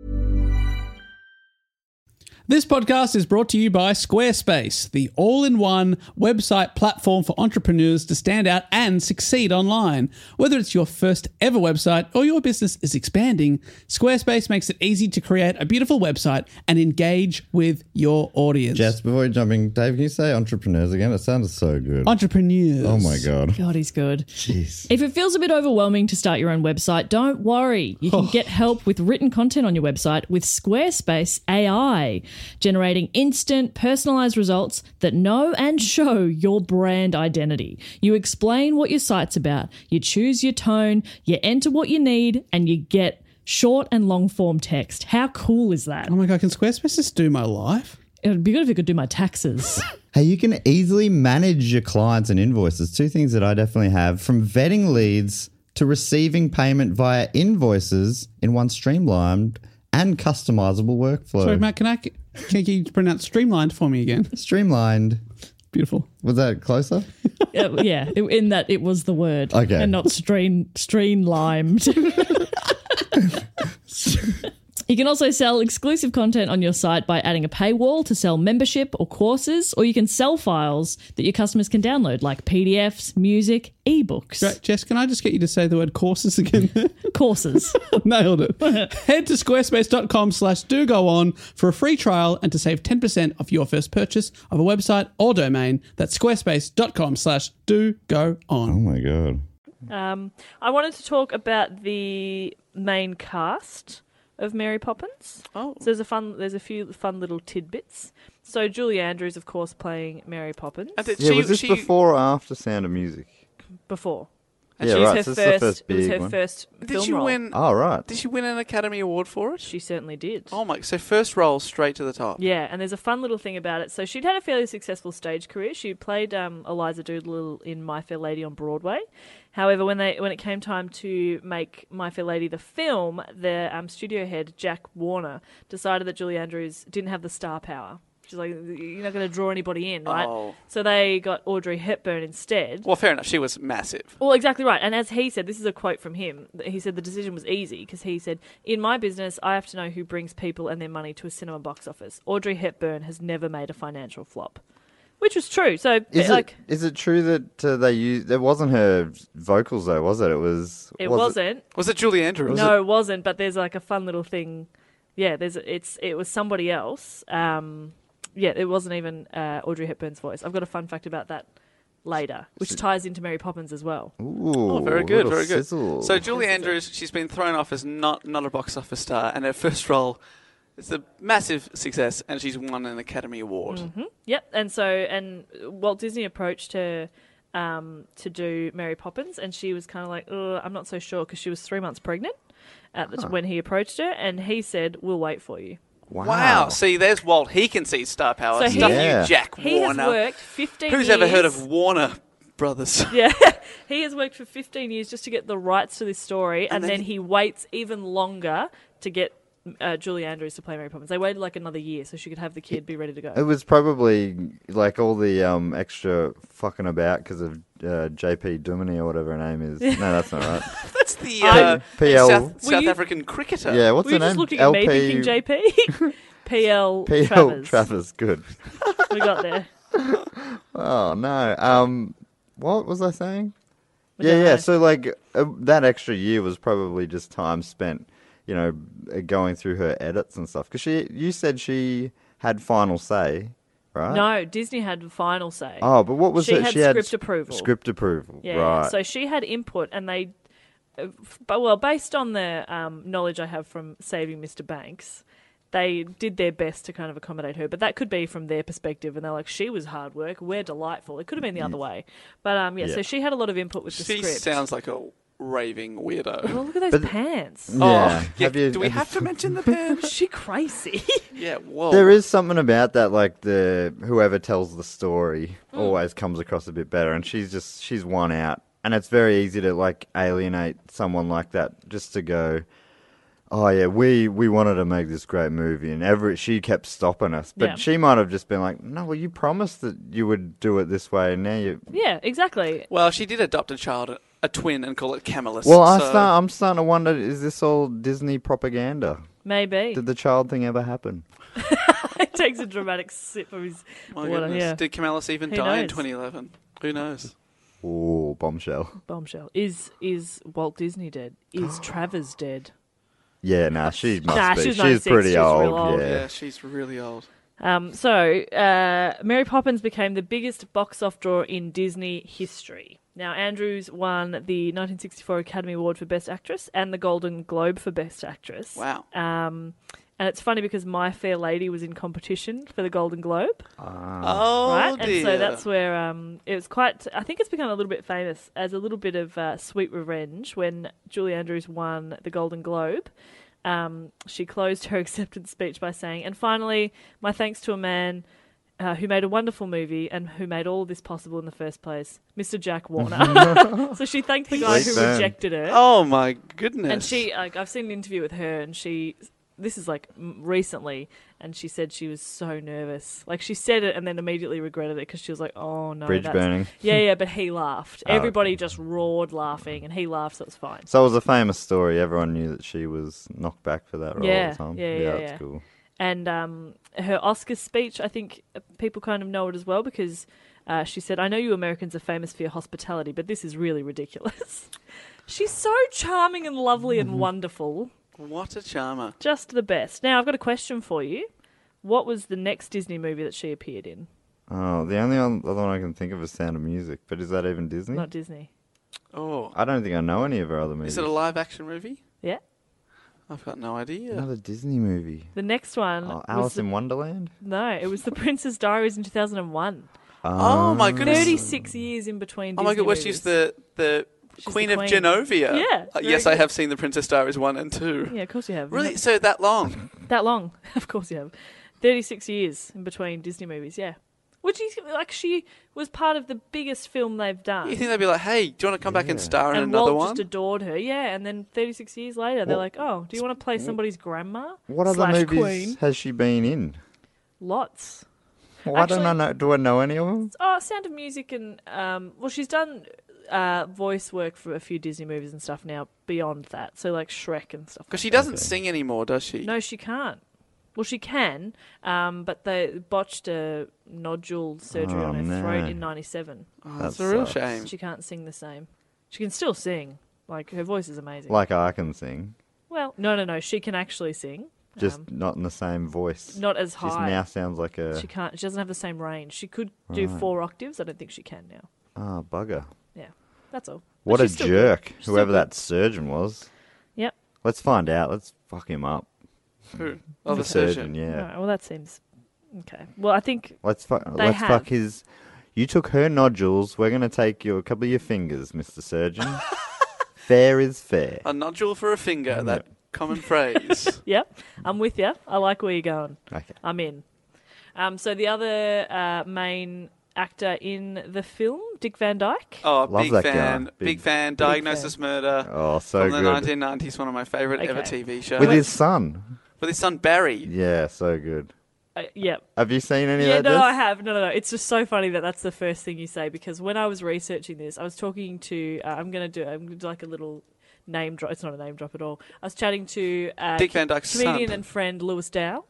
This podcast is brought to you by Squarespace, the all-in-one website platform for entrepreneurs to stand out and succeed online. Whether it's your first ever website or your business is expanding, Squarespace makes it easy to create a beautiful website and engage with your audience. Just before you jumping, Dave, can you say entrepreneurs again? It sounded so good. Entrepreneurs. Oh my God. God, he's good. Jeez. If it feels a bit overwhelming to start your own website, don't worry. You can get help with written content on your website with Squarespace A I, generating instant, personalized results that know and show your brand identity. You explain what your site's about, you choose your tone, you enter what you need, and you get short and long form text. How cool is that? Oh my God, can Squarespace just do my life? It would be good if it could do my taxes. Hey, you can easily manage your clients and invoices. Two things that I definitely have, from vetting leads to receiving payment via invoices in one streamlined and customizable workflow. Sorry, Matt, can I can you pronounce streamlined for me again? Streamlined. Beautiful. Was that closer? Yeah, yeah, in that it was the word. Okay. And not stream, stream-limed. You can also sell exclusive content on your site by adding a paywall to sell membership or courses, or you can sell files that your customers can download, like P D Fs, music, ebooks. Great. Jess, can I just get you to say the word courses again? Courses. Nailed it. Head to squarespace.com slash do go on for a free trial and to save ten percent off your first purchase of a website or domain. That's squarespace.com slash do go on. Oh my God. Um, I wanted to talk about the main cast of Mary Poppins. Oh. So there's a fun, there's a few fun little tidbits. So Julie Andrews, of course, playing Mary Poppins. And did Yeah, she, was this she, before or after Sound of Music? Before. and Yeah, she's right. Her So first, this is the first it was big her one. first Did film she role. win? Oh, right. Did she win an Academy Award for it? She certainly did. Oh my! So first role straight to the top. Yeah, and there's a fun little thing about it. So she'd had a fairly successful stage career. She played um, Eliza Doolittle in My Fair Lady on Broadway. However, when they when it came time to make My Fair Lady the film, the um, studio head, Jack Warner, decided that Julie Andrews didn't have the star power. She's like, you're not going to draw anybody in, right? Oh. So they got Audrey Hepburn instead. Well, fair enough. She was massive. Well, exactly right. And as he said, this is a quote from him. He said the decision was easy because he said, in my business, I have to know who brings people and their money to a cinema box office. Audrey Hepburn has never made a financial flop. Which was true. So, Is like, it is it true that uh, they used? It wasn't her vocals though, was it? It was. it was wasn't. Was it Julie Andrews? no, it wasn't. But there's like a fun little thing. Yeah, there's it's it was somebody else. Um, yeah, it wasn't even uh, Audrey Hepburn's voice. I've got a fun fact about that later, which ties into Mary Poppins as well. Ooh, Oh, very good, little very good. sizzle. So Julie Andrews, she's been thrown off as not not a box office star, and her first role is a massive success, and she's won an Academy Award. Mm-hmm. Yep, and so and Walt Disney approached her um, to do Mary Poppins, and she was kind of like, Ugh, I'm not so sure, because she was three months pregnant at the t- when he approached her, and he said, we'll wait for you. Wow. Wow. See, there's Walt. He can see star power. So Stuff he- Yeah. you, Jack He Warner. has worked fifteen Who's years. ever heard of Warner Brothers? Yeah, he has worked for fifteen years just to get the rights to this story, and, And then, then he waits even longer to get uh, Julie Andrews to play Mary Poppins. They waited like another year so she could have the kid be ready to go. It was probably like all the um, extra fucking about because of uh, J P Duminy or whatever her name is. No, that's not right. That's the I- uh, P L. South, Were South you- African cricketer. Yeah, what's Were you her just name? looking at me thinking J P? P L P L Travers. Travers. Good. We got there. Oh no. Um, what was I saying? We yeah, don't yeah. know. So like uh, that extra year was probably just time spent, you know, uh, going through her edits and stuff. Because she, you said she had final say, right? No, Disney had final say. Oh, but what was She it? had she had script s- approval. Script approval. Yeah, Right. so she had input, and they, uh, f- but well, based on the um, knowledge I have from Saving Mister Banks, they did their best to kind of accommodate her. But that could be from their perspective, and they're like, she was hard work, we're delightful. It could have been the other way, but um, yeah, Yeah. So she had a lot of input with the She script. sounds like a raving weirdo. Well, look at those But- pants. Yeah. Oh, yeah. Have you- Do we have to mention the pants? Is she crazy? Yeah, whoa. There is something about that, like the whoever tells the story Mm. always comes across a bit better, and she's just she's one out, and it's very easy to like alienate someone like that just to go, oh yeah, we we wanted to make this great movie, and every she kept stopping us, but Yeah. she might have just been like, no, well you promised that you would do it this way, and now you. Yeah, exactly. Well, she did adopt a child, a twin, and call it Camelus. Well, I so- start, I'm starting to wonder: is this all Disney propaganda? Maybe. Did the child thing ever happen? He takes a dramatic sip of his My water. goodness. Yeah. Did Camelus even Who die in knows? twenty eleven? Who knows? Ooh, bombshell. Bombshell. Is is Walt Disney dead? Is Travers dead? Yeah, nah, she must Nah, be. she's She's, ninety-six, pretty she's old. real old. Yeah. Yeah, she's really old. Um, so, uh, Mary Poppins became the biggest box office draw in Disney history. Now, Andrews won the nineteen sixty-four Academy Award for Best Actress and the Golden Globe for Best Actress. Wow. Um, and it's funny because My Fair Lady was in competition for the Golden Globe. Oh, right? dear. And so that's where um, it was quite, I think it's become a little bit famous as a little bit of uh, sweet revenge when Julie Andrews won the Golden Globe. Um, she closed her acceptance speech by saying, and finally, my thanks to a man uh, who made a wonderful movie and who made all of this possible in the first place, Mister Jack Warner. So she thanked the guy Sweet who man. rejected her. Oh, my goodness. And she, like, I've seen an interview with her, and she, this is like m- recently, and she said she was so nervous. Like, she said it and then immediately regretted it because she was like, oh, no. Bridge that's... burning. Yeah, yeah, but he laughed. Oh, Everybody okay. just roared laughing, and he laughed, so it was fine. So it was a famous story. Everyone knew that she was knocked back for that role Yeah, at the time. yeah, yeah, that's yeah. cool. And um, her Oscar speech, I think people kind of know it as well because uh, she said, I know you Americans are famous for your hospitality, but this is really ridiculous. She's so charming and lovely and wonderful. What a charmer. Just the best. Now, I've got a question for you. What was the next Disney movie that she appeared in? Oh, the only one- other one I can think of is Sound of Music, but is that even Disney? Not Disney. Oh. I don't think I know any of her other movies. Is it a live action movie? Yeah. I've got no idea. Another Disney movie. The next one. Oh, was Alice the- in Wonderland? No, it was The Princess Diaries in two thousand one. Oh, my goodness. thirty-six years in between Oh Disney my god, was movies. she's the, the She's Queen the of queen. Genovia? Yeah, Uh, very yes, I good. have seen The Princess Diaries one and two. Yeah, of course you have. Really? So that long? That long? Of course you have. thirty-six years in between Disney movies, yeah. Which is, like, she was part of the biggest film they've done. You think they'd be like, hey, do you want to come back and star in and another Walt one? just adored her, yeah. And then thirty-six years later, they're What- like, oh, do you want to play somebody's grandma? What other slash movies queen? has she been in? Lots. Why don't I Actually- know? Do I know any of them? Oh, Sound of Music and, um, well, she's done uh, voice work for a few Disney movies and stuff now beyond that. So, like Shrek and stuff. Because like she that. doesn't sing anymore, does she? No, she can't. Well, she can, um, but they botched a nodule surgery Oh, on her no. throat in ninety-seven. Oh, that's a real sucks. shame. She can't sing the same. She can still sing. Like, her voice is amazing. Like I can sing, Well, no, no, no. She can actually sing. just Um, not in the same voice. not as She high. now sounds like a She can't. She doesn't have the same range. She could do Right. four octaves. I don't think she can now. oh bugger. Yeah, that's all. What But a she's still jerk! good. She's still Whoever good. that surgeon was. Yep. Let's find out. Let's fuck him up. Who? Oh, the the surgeon, surgeon. yeah. Alright, well, that seems okay. Well, I think Let's fuck. They Let's have. fuck his. You took her nodules. We're gonna take your a couple of your fingers, Mister Surgeon. Fair is fair. A nodule for a finger, that common phrase. Yep, I'm with you. I like where you're going. Okay. I'm in. Um, so the other uh, main actor in the film, Dick Van Dyke. Oh, Love big that fan. guy. Big, Big- fan. Big Diagnosis fan. Murder. Oh, so from the good. nineteen nineties, one of my favourite ever Okay. T V shows. With his son. With his son Barry. Yeah, so good. Uh, yep. Have you seen any Yeah, of that? no, Jess? I have. No, no, no. It's just so funny that that's the first thing you say because when I was researching this, I was talking to. Uh, I'm gonna do. I'm gonna do like a little name drop. It's not a name drop at all. I was chatting to uh, Dick Van Dyke's comedian son. and friend Lewis Dow.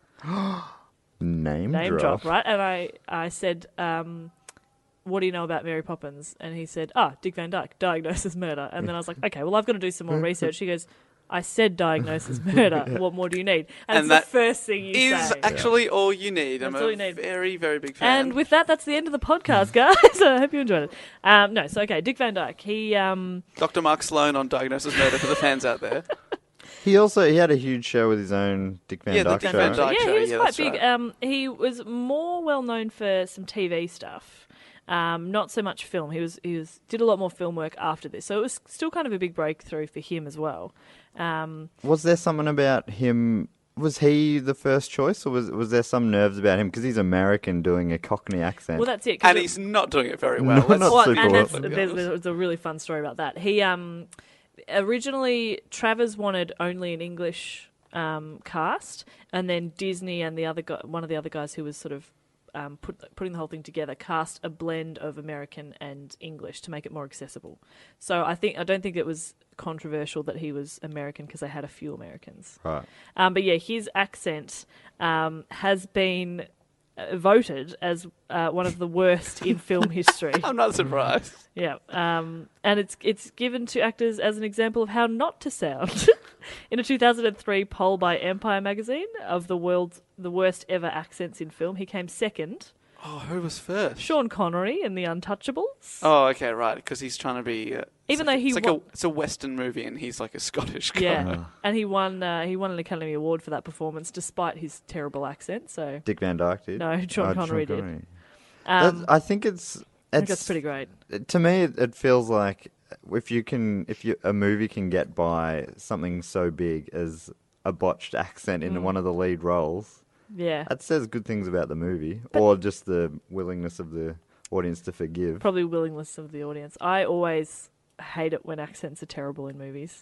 Name, Name drop. drop, right? And I, I said, um, "What do you know about Mary Poppins?" And he said, "Ah, Dick Van Dyke, Diagnosis Murder." And then I was like, "Okay, well, I've got to do some more research." He goes, "I said Diagnosis Murder. What more do you need?" And, And it's that the first thing you Is say. actually all you need. I'm That's a all you need. very, very big fan. And with that, that's the end of the podcast, guys. I hope you enjoyed it. Um, no, so okay, Dick Van Dyke. He, um, Doctor Mark Sloan on Diagnosis Murder for the fans out there. He also he had a huge show with his own Dick Van Yeah, the Dyke Dick show. Van Dyke yeah, show. he was Yeah, quite that's big. right. Um, he was more well known for some T V stuff. Um, not so much film. He was he was did a lot more film work after this, so it was still kind of a big breakthrough for him as well. Um, Was there something about him? Was he the first choice, or was was there some nerves about him because he's American doing a Cockney accent? well, that's it. 'cause And it- he's not doing it very No, well. Let's- not Well, super and well. that's, there's, there's a really fun story about that. He um, originally Travers wanted only an English um, cast, and then Disney and the other guy, one of the other guys who was sort of um, put, putting the whole thing together, cast a blend of American and English to make it more accessible. So I think I don't think it was controversial that he was American because they had a few Americans. Right. Um, but yeah, his accent um, has been uh, voted as uh, one of the worst in film history. I'm not surprised. Yeah, um, and it's it's given to actors as an example of how not to sound. In a two thousand three poll by Empire magazine of the world's the worst ever accents in film, he came second. Oh, who was first? Sean Connery in The Untouchables. Oh, okay, right. Because he's trying to be. Uh, Even it's though like, he it's like wa- a it's a Western movie, and he's like a Scottish guy. Yeah, and he won uh, he won an Academy Award for that performance, despite his terrible accent. So Dick Van Dyke did. No, Sean Oh, Connery did. Connery. um, That's- I think it's. it's I think that's pretty great. To me, it, it feels like if you can, if you a movie can get by something so big as a botched accent in Mm. one of the lead roles, Yeah, that says good things about the movie, or just the willingness of the audience to forgive. probably willingness of the audience. I always hate it when accents are terrible in movies.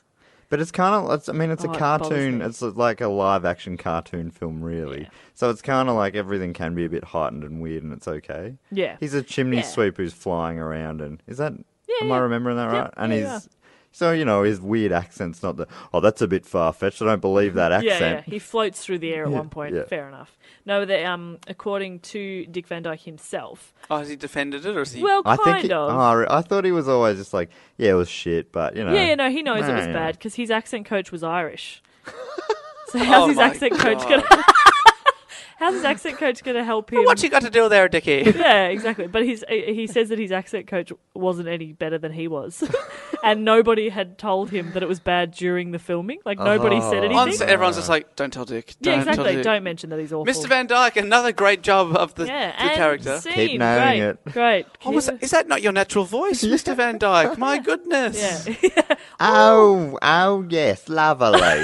But it's kind of, it's, I mean, it's Oh, a it bothers cartoon. me. It's like a live action cartoon film, really. Yeah. So it's kind of like everything can be a bit heightened and weird, and it's okay. Yeah. He's a chimney Yeah. sweep who's flying around, and is that? Yeah, am I yeah. remembering that right? Yep, And yeah, he's. yeah. So, you know, his weird accent's not the, oh, that's a bit far-fetched. I don't believe that Yeah, accent. yeah, he floats through the air at Yeah, one point. yeah. Fair enough. No, that um, according to Dick Van Dyke himself. Oh, has he defended it or is he? Well, I kind think he, of. oh, I re- I thought he was always just like, yeah, it was shit, but, you know. Yeah, yeah, no, he knows it was yeah. bad because his accent coach was Irish. So how's Oh his my accent coach God. gonna? How's his accent coach gonna help him? What you got to do there, Dickie? Yeah, exactly. But he's he says that his accent coach wasn't any better than he was, and nobody had told him that it was bad during the filming. Like nobody said anything. On set, everyone's just like, don't tell Dick. Don't yeah, exactly. Tell Dick. Don't mention that he's awful. Mister Van Dyke, another great job of the, yeah, the and character. Scene. Keep nailing great, it. Great. Oh, was that, is that not your natural voice, Mister Van Dyke? My goodness. Yeah. Oh, oh, yes, lovely.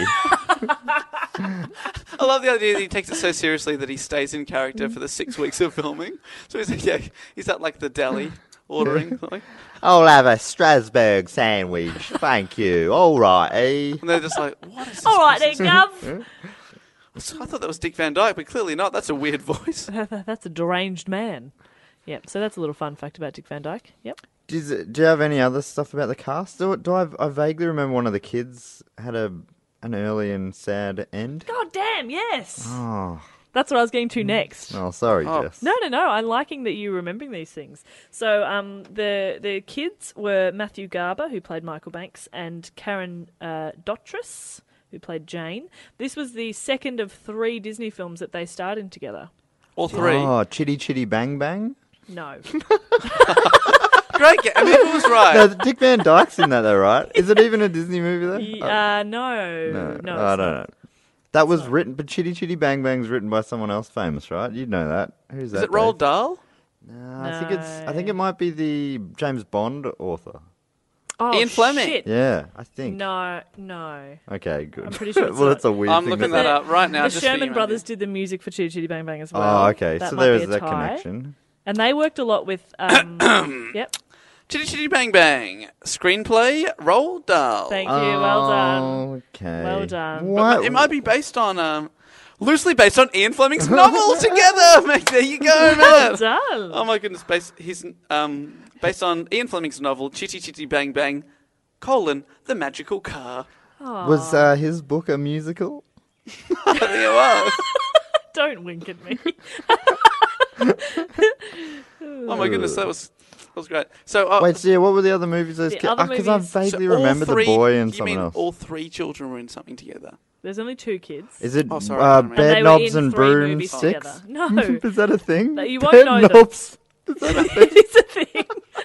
I love the idea that he takes it so seriously that he stays in character for the six weeks of filming. So he's like, yeah, he's at like the deli ordering. Like, I'll have a Strasbourg sandwich. Thank you. All right, eh? and they're just like, what is this? All right, then, person- Gov. I thought that was Dick Van Dyke, but clearly not. That's a weird voice. That's a deranged man. Yep. So that's a little fun fact about Dick Van Dyke. Yep. Does, do you have any other stuff about the cast? Do, do I, I vaguely remember one of the kids had a an early and sad end? God damn, yes. Oh, That's what I was getting to next. oh sorry, Oh. Jess. No, no, no. I'm liking that you're remembering these things. So, um, the the kids were Matthew Garber, who played Michael Banks, and Karen uh, Dotrice, who played Jane. This was the second of three Disney films that they starred in together. All three. Oh, Chitty Chitty Bang Bang? No. Great. Ga- I mean, it was right. No, Dick Van Dyke's in that though, right? Is it even a Disney movie though? Ye- Oh, uh, no. No. no, it's I not. don't know. That was written, but Chitty Chitty Bang Bang's written by someone else famous, right? You'd know that. Who's that? Is it Roald Dave? Dahl? No, I think it's. I think it might be the James Bond author. Oh, Ian Fleming. shit. Yeah, I think. No, no. Okay, good. I'm pretty sure it's well, not. that's a weird I'm thing looking to that say. up right now. The just for you, Sherman Mandy. brothers did the music for Chitty Chitty Bang Bang as well. Oh, okay. That So might there be is a that tie. connection. And they worked a lot with. Um, yep. Chitty Chitty Bang Bang. Screenplay, Roald Dahl. Thank you. Well done. Oh, Okay. Well done. What? It might be based on, um, loosely based on Ian Fleming's novel together. Mate, there you go, Well man. done. Oh my goodness, based he's um based on Ian Fleming's novel Chitty Chitty Bang Bang, colon the magical car. Was uh, his book a musical? I think it was. Don't wink at me. Oh my goodness, that was that was great. So uh, Wait, so yeah, what were the other movies? The other Because I movies- so vaguely all remember three- the boy and you someone mean else. all three children were in something together? There's only two kids. Is it Oh, sorry, uh, I don't remember. Bed And they were Knobs in and three movies Broomsticks? together. No. Is that a thing? But you won't Bed know them. Knobs. Is that a thing? It is a thing.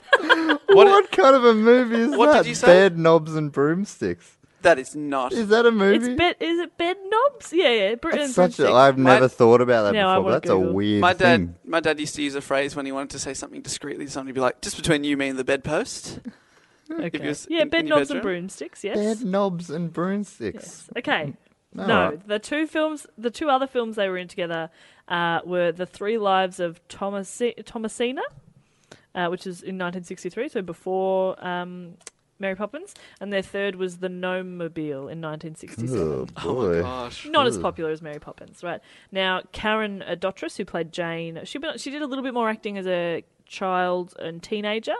What What, kind of a movie is What that? did you say? Bed Knobs and Broomsticks. That is not. Is that a movie? It's bed. Is it bed knobs? Yeah, yeah. Br- That's and such a, broomsticks. I've My- never thought about that No, I before. wanna That's a Google. weird My thing. dad, my dad used to use a phrase when he wanted to say something discreetly to somebody. He'd be like, "Just between you, me, and the bedpost." Okay. you was Yeah, in- bed in your knobs and bedroom? broomsticks. Yes. Bed Knobs and Broomsticks. Yes. Okay. All no, right. the two films, the two other films they were in together uh, were The Three Lives of Thomas Thomasina, uh, which is in nineteen sixty-three, so before um, Mary Poppins, and their third was The Gnome Mobile in nineteen sixty-seven. Oh, Oh boy. my gosh. Not as popular as Mary Poppins, right? Now, Karen uh, Dotrice, who played Jane, she she did a little bit more acting as a child and teenager.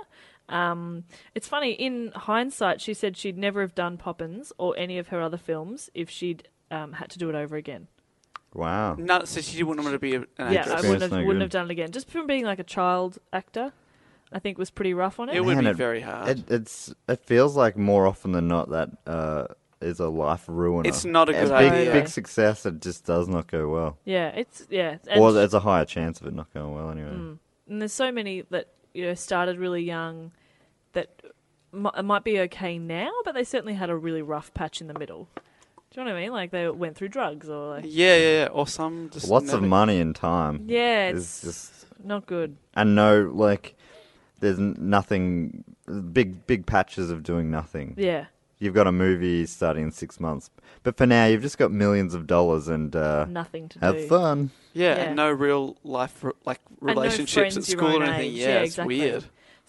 Um, it's funny, in hindsight, she said she'd never have done Poppins or any of her other films if she'd um, had to do it over again. Wow. No, so she wouldn't want to be a- an Yeah, actress. I Experience wouldn't have, no wouldn't good. have done it again. Just from being like a child actor, I think was pretty rough on it. It would Man, be it- very hard. It, it's it feels like more often than not that uh, is a life ruiner. It's not a And good big, idea. Big success, it just does not go well. Yeah, it's yeah. And, Or there's a higher chance of it not going well anyway. Mm. and there's so many that you know started really young that m- it might be okay now, but they certainly had a really rough patch in the middle. Do you know what I mean? Like they went through drugs or like Yeah, yeah, yeah. Or some just Lots never- of money and time. yeah, It's it's just not good. and no like there's n- nothing big big patches of doing nothing. Yeah, You've got a movie starting in six months, but for now you've just got millions of dollars and uh, nothing to have do. fun. Yeah, Yeah. and no real life, r- like And no relationships friends at your school own or anything. age. Yeah, Yeah, it's exactly. weird.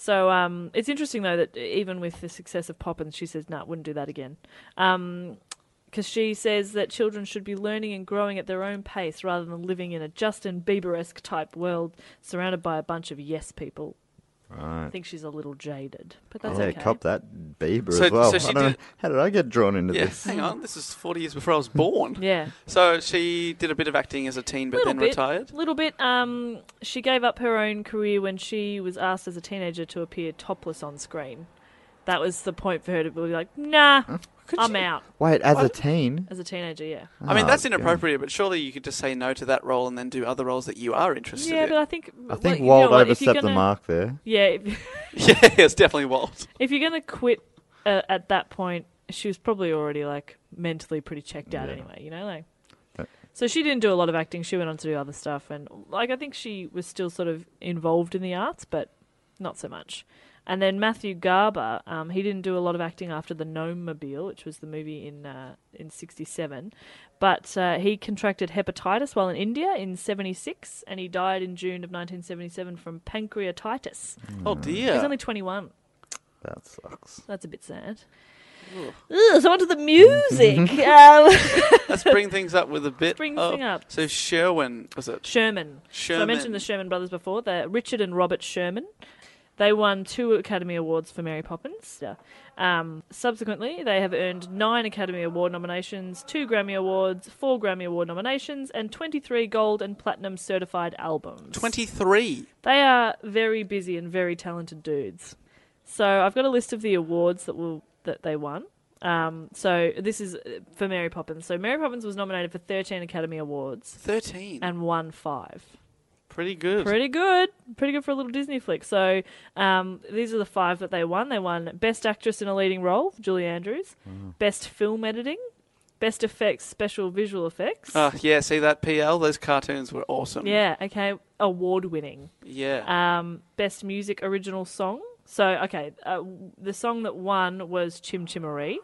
So um, it's interesting, though, that even with the success of Poppins, she says, no, nah, wouldn't do that again. Um, because she says that children should be learning and growing at their own pace rather than living in a Justin Bieber-esque type world surrounded by a bunch of yes people. Right. I think she's a little jaded, but that's yeah, okay. cop that Bieber So- as well. so she I don't did- know, how did I get drawn into Yeah, this? hang on. This is forty years before I was born. Yeah. So she did a bit of acting as a teen, but Little then bit, retired. little bit. Um, she gave up her own career when she was asked as a teenager to appear topless on screen. That was the point for her to be like, nah, I'm out. Wait, as a What? teen? As a teenager, yeah. I mean, Oh, that's God. inappropriate, but surely you could just say no to that role and then do other roles that you are interested Yeah, in. but I think... I well, think you Walt know what, if you're overstepped the gonna- mark there. Yeah, if, Yeah, it's definitely Walt. if you're going to quit uh, at that point, she was probably already, like, mentally pretty checked out Yeah. anyway, you know? like. Uh, So she didn't do a lot of acting. She went on to do other stuff. And, like, I think she was still sort of involved in the arts, but not so much. And then Matthew Garber, um, he didn't do a lot of acting after The Gnome-mobile, which was the movie in uh, in sixty-seven. But uh, he contracted hepatitis while in India in seventy-six, and he died in June of nineteen seventy-seven from pancreatitis. Oh, dear. He's only twenty-one. That sucks. That's a bit sad. Ugh, so on to the music. um, Let's bring things up with a bit. bring of, thing up. So Sherwin, was it? Sherman. So I Sherman. mentioned the Sherman brothers before. They're Richard and Robert Sherman. They won two Academy Awards for Mary Poppins. Yeah. Um, subsequently, they have earned nine Academy Award nominations, two Grammy Awards, four Grammy Award nominations, and twenty-three gold and platinum certified albums. twenty-three. They are very busy and very talented dudes. So I've got a list of the awards that will that they won. Um, so this is for Mary Poppins. So Mary Poppins was nominated for thirteen Academy Awards thirteen. and won five. Pretty good. Pretty good. Pretty good for a little Disney flick. So um, these are the five that they won. They won Best Actress in a Leading Role, Julie Andrews. Mm. Best Film Editing. Best Effects, Special Visual Effects. Oh, yeah, see that, P L? Those cartoons were awesome. Yeah, okay. Award winning. Yeah. Um, Best Music Original Song. So, okay, uh, the song that won was Chim Chimaree,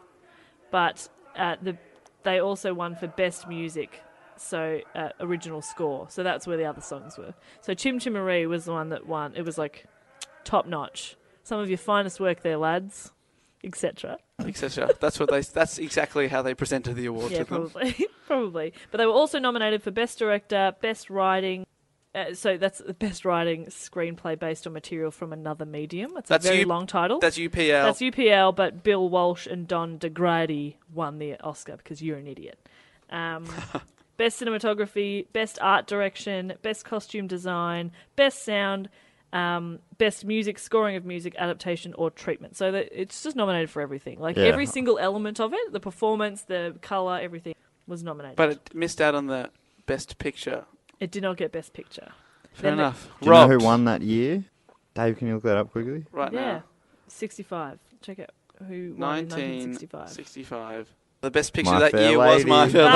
but uh, the they also won for Best Music, so uh, Original Score. So that's where the other songs were. So Chim Chimaree was the one that won. It was like top notch. Some of your finest work there, lads, et cetera. et cetera. That's what they. That's exactly how they presented the award Yeah, to them. probably, probably. But they were also nominated for Best Director, Best Writing. Uh, so that's the Best Writing Screenplay based on material from another medium. It's That's a very U- long title. That's U P L. That's U P L, but Bill Walsh and Don DeGrady won the Oscar because you're an idiot. Um, best cinematography, best art direction, best costume design, best sound, um, best music, scoring of music, adaptation, or treatment. So that it's just nominated for everything. Like Yeah. every single element of it, the performance, the colour, everything was nominated. But it missed out on the best picture. It did not get best picture. Fair Then the- enough. Do you know Robbed. who won that year? Dave, can you look that up quickly? Right yeah, now. sixty-five. Check out who won in nineteen nineteen sixty-five. sixty-five. The best picture My that Fair year was Lady. My Fair Lady.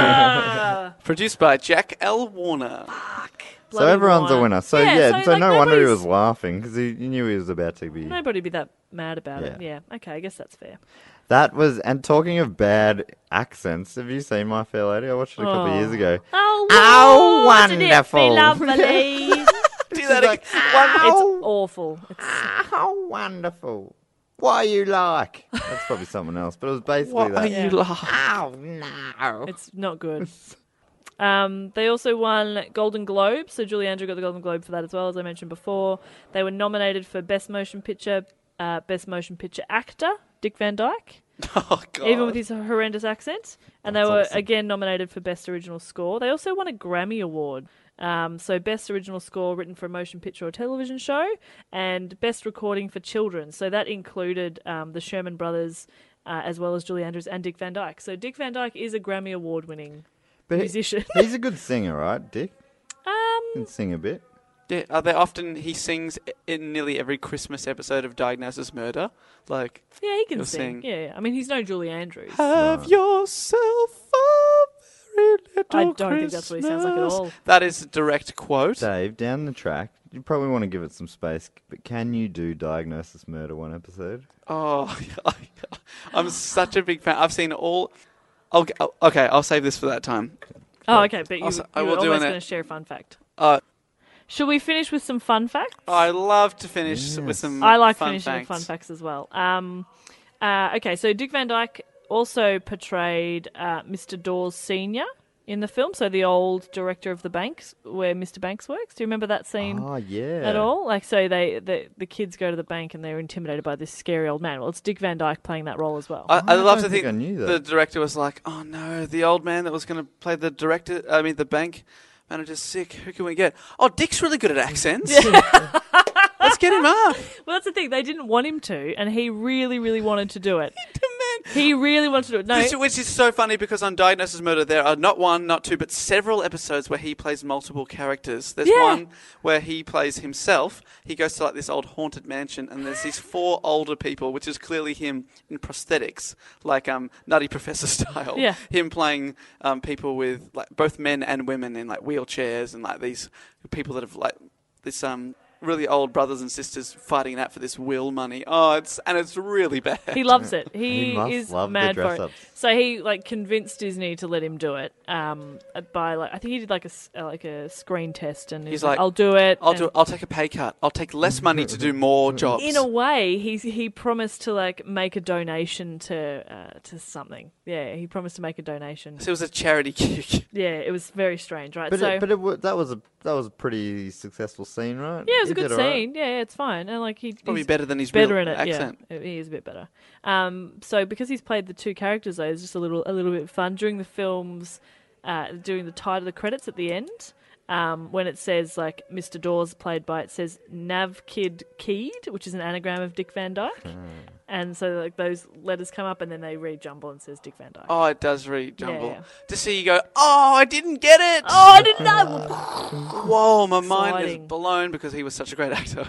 Ah, Produced by Jack L. Warner. So bloody everyone's a Warner. winner. So Yeah, yeah, so, so, like, no wonder he nobody's- was laughing because he, he knew he was about to be. Nobody'd be that mad about it. Yeah. Yeah. Okay, I guess that's fair. That was, and talking of bad accents, have you seen My Fair Lady? I watched it a couple of Oh. years ago. Oh, Oh, wouldn't it be wonderful. lovely? Do that like, again. It's awful. It's, How wonderful. What are you like? That's probably someone else, but it was basically What that. are you like? Oh, no. it's not good. Um, they also won Golden Globe, so Julie Andrews got the Golden Globe for that as well, as I mentioned before. They were nominated for Best Motion Picture, uh, Best Motion Picture Actor, Dick Van Dyke, Oh, God. even with his horrendous accent. And That's they were awesome. again nominated for Best Original Score. They also won a Grammy Award. Um, so Best Original Score written for a motion picture or television show, and Best Recording for Children. So that included um, the Sherman Brothers, uh, as well as Julie Andrews and Dick Van Dyke. So Dick Van Dyke is a Grammy Award winning But he- musician. he's a good singer, right, Dick? um, Can sing a bit. Yeah, are they often he sings in nearly every Christmas episode of Diagnosis Murder? Like, yeah, he can He'll sing. sing. Yeah, yeah, I mean he's no Julie Andrews. have yourself a very little I don't think that's what he sounds like at Christmas." all. That is a direct quote. Dave, down the track, you probably want to give it some space, but can you do Diagnosis Murder one episode? Oh, I'm such a big fan. I've seen all. I'll, I'll- okay, I'll save this for that time. Oh, okay, but you, Also, I you will were do almost an- going to share a fun fact. Uh, Should we finish with some fun facts? I love to finish with some I like fun finishing facts. with fun facts as well. Um, uh, okay, so Dick Van Dyke also portrayed uh, Mister Dawes Senior in the film, so the old director of the banks where Mister Banks works. Do you remember that scene Oh, yeah. at all? Like, so they the, the kids go to the bank and they're intimidated by this scary old man. Well, it's Dick Van Dyke playing that role as well. I, I Oh, I love don't to think think, I knew that. the director was like, "Oh no, the old man that was going to play the director, I mean the bank manager's sick. Who can we get? Oh, Dick's really good at accents. Let's get him up." Well, that's the thing. They didn't want him to, and he really, really wanted to do it. He really wanted to do it. No, Which, which is so funny because on Diagnosis Murder there are not one, not two, but several episodes where he plays multiple characters. There's Yeah. one where he plays himself. He goes to like this old haunted mansion and there's these four older people, which is clearly him in prosthetics, like um, Nutty Professor style. Yeah. Him playing um, people with like both men and women in like wheelchairs and like these people that have like this um really old brothers and sisters fighting it out for this will money. Oh, it's and it's really bad. he loves it. He, He must is love the mad for it. dress-ups. So he like convinced Disney to let him do it. Um, by like I think he did like a s- uh, like a screen test, and he He's was like, like, "I'll do it." I'll and do. I'll take a pay cut. I'll take less money to do more jobs. In a way, he he promised to like make a donation to uh, to something. Yeah, he promised to make a donation. So it was a charity gig. Yeah, it was very strange, right? But so it, but it, wa- that was a that was a pretty successful scene, right? yeah, it was He a good did all right. scene. Yeah, it's fine, and like he Probably he's better than his better real in it. accent. Yeah, he is a bit better. Um, so because he's played the two characters, though, it's just a little a little bit fun during the films, uh, doing the title, the credits at the end. Um, when it says like Mister Dawes played by, it says Navkid Keed, which is an anagram of Dick Van Dyke, and so like those letters come up and then they re-jumble and says Dick Van Dyke. Oh, it does re-jumble. Yeah. To see you go, oh, I didn't get it. Oh, I didn't know. Whoa, my mind Exciting. is blown because he was such a great actor.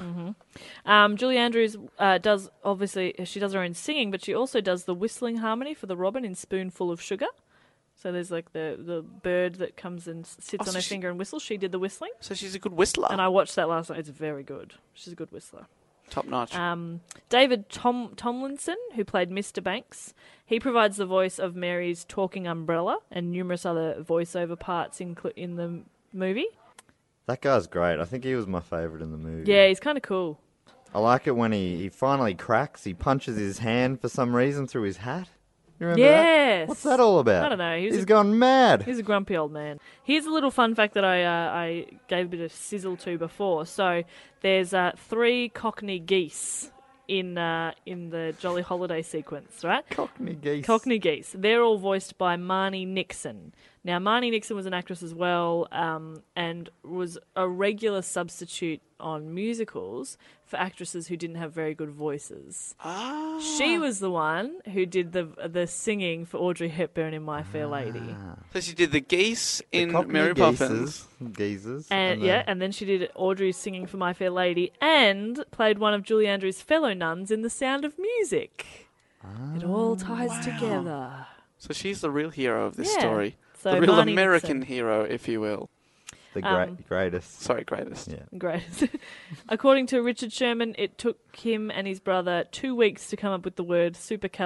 Um, Julie Andrews uh, does obviously she does her own singing, but she also does the whistling harmony for the robin in Spoonful of Sugar. So there's like the, the bird that comes and s- sits Oh, on so her she- finger and whistles. She did the whistling, So she's a good whistler. and I watched that last night. It's very good. She's a good whistler. Top notch. Um, David Tom- Tomlinson, who played Mister Banks, he provides the voice of Mary's talking umbrella and numerous other voiceover parts in cl- in the movie. That guy's great. I think he was my favourite in the movie. Yeah, he's kind of cool. I like it when he, he finally cracks. He punches his hand for some reason through his hat. You remember Yes. that? What's that all about? I don't know. He was He's a- gone mad. He's a grumpy old man. Here's a little fun fact that I uh, I gave a bit of sizzle to before. So there's uh, three Cockney geese in uh, in the Jolly Holiday sequence, right? Cockney geese. Cockney geese. They're all voiced by Marnie Nixon. Now, Marnie Nixon was an actress as well, um, and was a regular substitute on musicals for actresses who didn't have very good voices. Ah. She was the one who did the the singing for Audrey Hepburn in My Fair Lady. So she did the geese The in Cockney Mary geezers, Poppins. Geezers. And, the- yeah, and then she did Audrey's singing for My Fair Lady and played one of Julie Andrews' fellow nuns in The Sound of Music. It all ties together. So she's the real hero of this Yeah. story. So the real Marnie American Nixon. hero, if you will. the great, um, greatest. Sorry, greatest. Yeah. Great. According to Richard Sherman, it took him and his brother two weeks to come up with the word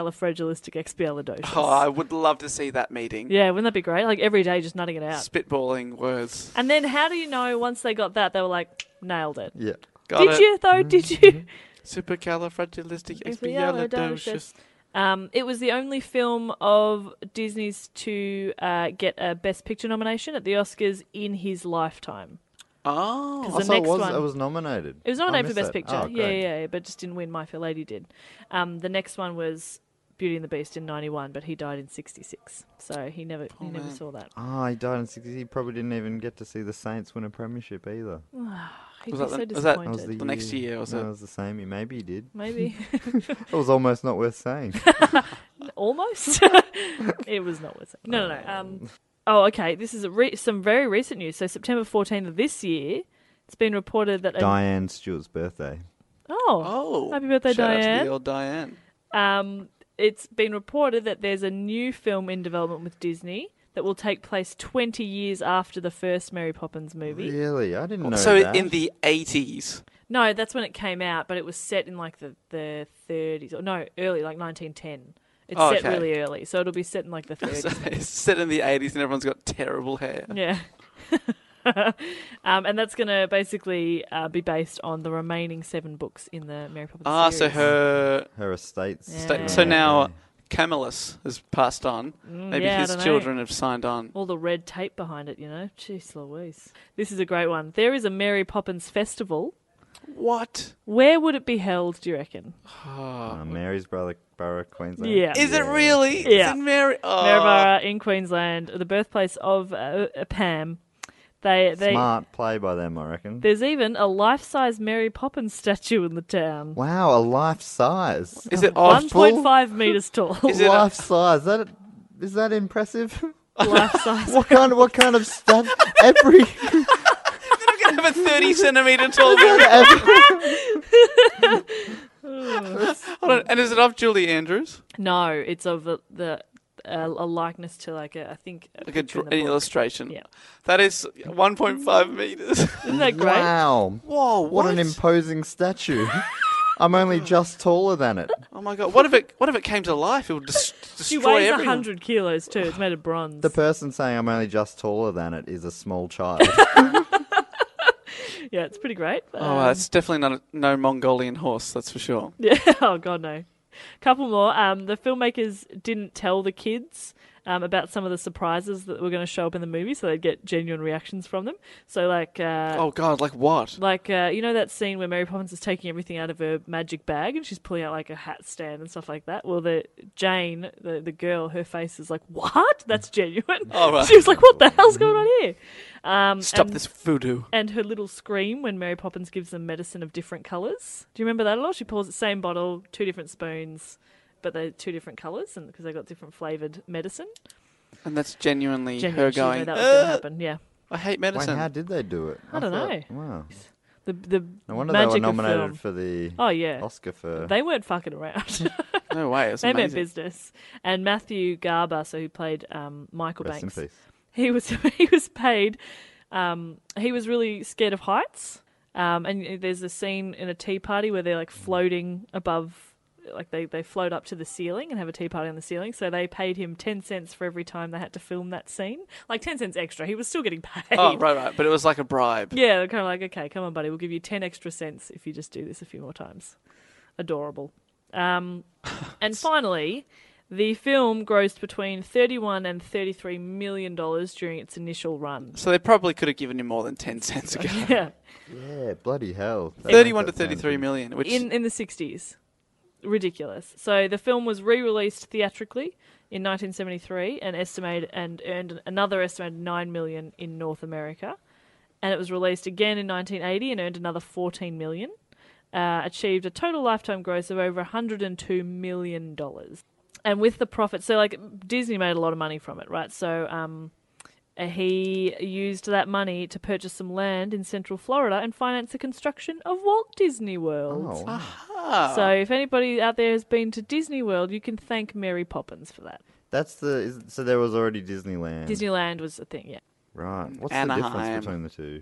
supercalifragilisticexpialidocious. Oh, I would love to see that meeting. Yeah, wouldn't that be great? Like every day just nutting it out. Spitballing words. And then how do you know once they got that, they were like, nailed it. Yeah. Got Did it. you, though? Did you? Supercalifragilisticexpialidocious. Um, it was the only film of Disney's to uh, get a Best Picture nomination at the Oscars in his lifetime. Oh. 'Cause Oh, the so it next was, one, it was nominated. it was I nominated for missed Best that. Picture. Oh, yeah, great. yeah, yeah, but just didn't win. My Fair Lady did. Um, the next one was Beauty and the Beast in ninety-one, but he died in sixty-six, so he never he never man. saw that. Oh, he died in sixty. He probably didn't even get to see the Saints win a premiership either. He'd Was be that so the- was that- disappointed. That was the, The next year, was no, it? it was the same year. Maybe he did. Maybe It was almost not worth saying. almost. It was not worth saying. No, no, no. Um, oh, okay. This is a re- some very recent news. So September fourteenth of this year, it's been reported that a Diane Stewart's birthday. oh, Oh. happy birthday, Shout out to Diane. the old Diane. Um, it's been reported that there's a new film in development with Disney that will take place twenty years after the first Mary Poppins movie. Really? I didn't know So that. in the eighties. No, that's when it came out, but it was set in like the, the thirties. Or no, early, like nineteen ten. It's Oh, set okay. really early, so it'll be set in like the thirties. So it's set in the eighties and everyone's got terrible hair. Yeah. um, and that's going to basically uh, be based on the remaining seven books in the Mary Poppins Ah, series. so her... Her estates. Yeah. sta- So now Camillus has passed on. Mm, Maybe yeah, I his don't know. children have signed on. All the red tape behind it, you know. Jeez Louise. This is a great one. There is a Mary Poppins festival. What? Where would it be held, do you reckon? Uh, Mary's brother, Borough, Queensland. Yeah. Is it really? Yeah. Is it Mary? Oh. Maryborough in Queensland, the birthplace of uh, uh, Pam. They, they, Smart play by them, I reckon. There's even a life-size Mary Poppins statue in the town. Wow, a life size. Is it one point five metres tall. Is it a- life size? That is that impressive? Life-size. what kind? What kind of stuff? Every. They're going to have a thirty centimetre tall Mary. Hold on. And is it of Julie Andrews? No, it's of the, the uh, a likeness to like a, I think, a Like a, picture dr- in the an book. illustration. Yeah. That is one point five metres. Isn't that great? Wow. Whoa, What what? an imposing statue. I'm only just taller than it. Oh my god! What if it? What if it came to life? It would des- She destroy weighs everything. one hundred kilos too. It's made of bronze. The person saying I'm only just taller than it is a small child. Yeah, it's pretty great. Oh, Um, it's definitely not a, no Mongolian horse. That's for sure. Yeah. Oh God, no. Couple more. Um, the filmmakers didn't tell the kids um, about some of the surprises that were going to show up in the movie, so they'd get genuine reactions from them. So, like, uh, Oh god! Like what? like uh, you know that scene where Mary Poppins is taking everything out of her magic bag and she's pulling out like a hat stand and stuff like that. Well, the Jane, the the girl, her face is like, "What? That's genuine." Oh, right. She was like, "What the hell's going on here?" Um, Stop and- this voodoo. And her little scream when Mary Poppins gives them medicine of different colours. Do you remember that at all? She pours the same bottle, two different spoons, but they're two different colours and because they got different flavoured medicine. And that's genuinely Genuinely, her she knew going. that was going to "Uh, happen. Yeah, I hate Wait, medicine. how did they do it? I don't thought- know. Wow. the the No wonder magic they were of nominated film. for the Oh yeah, Oscar for. they weren't fucking around. No way. It's They meant amazing. business. And Matthew Garber, so who played um, Michael Rest in Banks, peace. he was he was paid. Um, he was really scared of heights. Um, and there's a scene in a tea party where they're like floating above, like they, they float up to the ceiling and have a tea party on the ceiling. So they paid him ten cents for every time they had to film that scene, like ten cents extra. He was still getting paid. Oh right, right. But it was like a bribe. Yeah, they're kind of like, okay, come on, buddy, we'll give you ten extra cents if you just do this a few more times. Adorable. Um, and finally, the film grossed between thirty-one and thirty-three million dollars during its initial run. So they probably could have given him more than ten cents ago. Yeah, Yeah, bloody hell. That- Thirty-one to that sounds thirty-three good. million, which in in the sixties. Ridiculous. So the film was re-released theatrically in nineteen seventy-three and estimated and earned another estimated nine million in North America, and it was released again in nineteen eighty and earned another fourteen million. Uh, achieved a total lifetime gross of over one hundred two million dollars. And with the profit, so like Disney made a lot of money from it, right? So um, uh, he used that money to purchase some land in Central Florida and finance the construction of Walt Disney World. Oh, ah, So if anybody out there has been to Disney World, you can thank Mary Poppins for that. that's the. Is, so there was already Disneyland. Disneyland was a thing, yeah. Right. What's Anaheim. the difference between the two?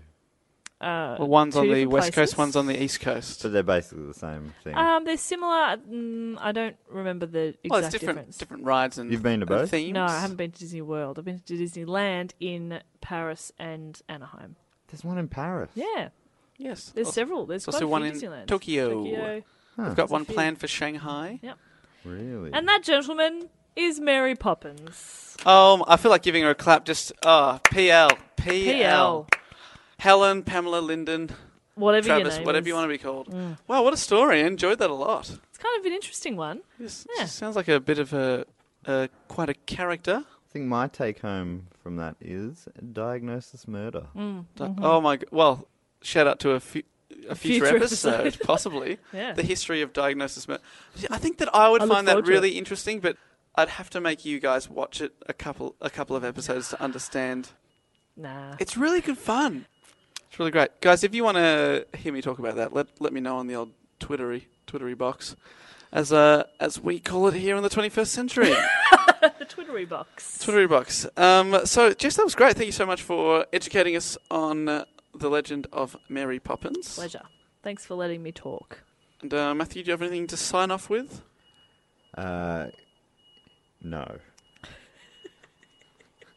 Uh, well, one's two on the different west places. coast, one's on the east coast. So they're basically the same thing. Um, they're similar. Mm, I don't remember the exact Well, it's different, difference. different rides and You've been to and both? themes. No, I haven't been to Disney World. I've been to Disneyland in Paris and Anaheim. There's one in Paris. Yeah, Yes, there's also, several. There's also quite a one few in Disneylands. Tokyo. Tokyo. Huh. We've got There's a one few. planned for Shanghai. Yep. Really? And that, gentleman, is Mary Poppins. Um, I feel like giving her a clap. Just oh, P L, P L, P L. Helen, Pamela, Lyndon, Whatever your Travis, name whatever is. you want to be called. Wow, what a story! I enjoyed that a lot. It's kind of an interesting one. This Yeah. sounds like a bit of a, a quite a character. I think my take home from that is Diagnosis Murder. Mm. Di- Oh my! g- Well, shout out to a, fu- a future, future episode, episode. possibly. Yeah. The history of Diagnosis Murder. I think that I would I look find that forward to really it. interesting, but I'd have to make you guys watch it a couple a couple of episodes to understand. Nah. It's really good fun. It's really great, guys. If you want to hear me talk about that, let let me know on the old Twittery Twittery box, as uh as we call it here in the twenty-first century. The Twittery box. Twittery box. Um, so Jess, that was great. Thank you so much for educating us on uh, the legend of Mary Poppins. Pleasure. Thanks for letting me talk. And uh, Matthew, do you have anything to sign off with? Uh, no.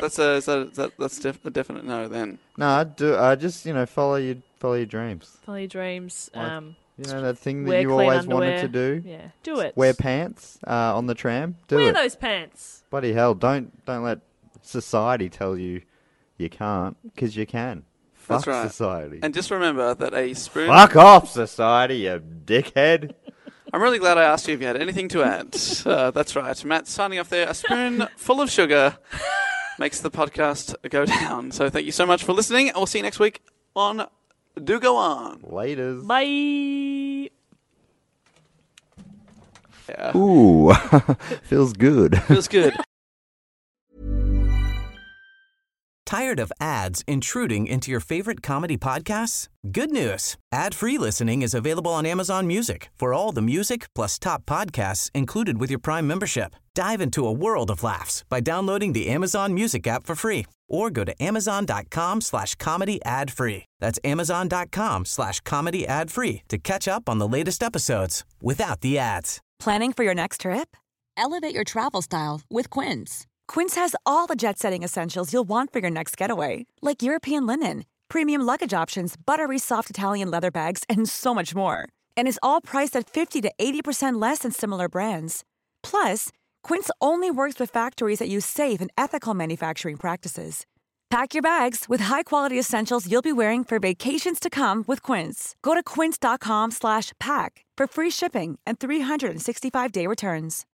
That's a, is that, is that that's def- a definite no then. No, I do. I just you know follow your follow your dreams. Follow your dreams. Um, You know that thing that wear you clean always underwear. wanted to do. Yeah, do it. Wear pants uh, on the tram. Do Wear it. those pants. Bloody hell! Don't don't let society tell you you can't, because you can. Fuck That's right. society. And just remember that a spoon... Fuck off, society, you dickhead. I'm really glad I asked you if you had anything to add. Uh, that's right. Matt signing off there. A spoon full of sugar makes the podcast go down. So thank you so much for listening. And we'll see you next week on Do Go On. Laters. Bye. Yeah. Ooh, feels good. Feels good. Tired of ads intruding into your favorite comedy podcasts? Good news. Ad-free listening is available on Amazon Music for all the music plus top podcasts included with your Prime membership. Dive into a world of laughs by downloading the Amazon Music app for free or go to amazon.com slash comedy ad free. That's amazon.com slash comedy ad free to catch up on the latest episodes without the ads. Planning for your next trip? Elevate your travel style with Quince. Quince has all the jet-setting essentials you'll want for your next getaway, like European linen, premium luggage options, buttery soft Italian leather bags, and so much more. And is all priced at fifty to eighty percent less than similar brands. Plus, Quince only works with factories that use safe and ethical manufacturing practices. Pack your bags with high-quality essentials you'll be wearing for vacations to come with Quince. Go to quince.com slash pack for free shipping and three sixty-five day returns.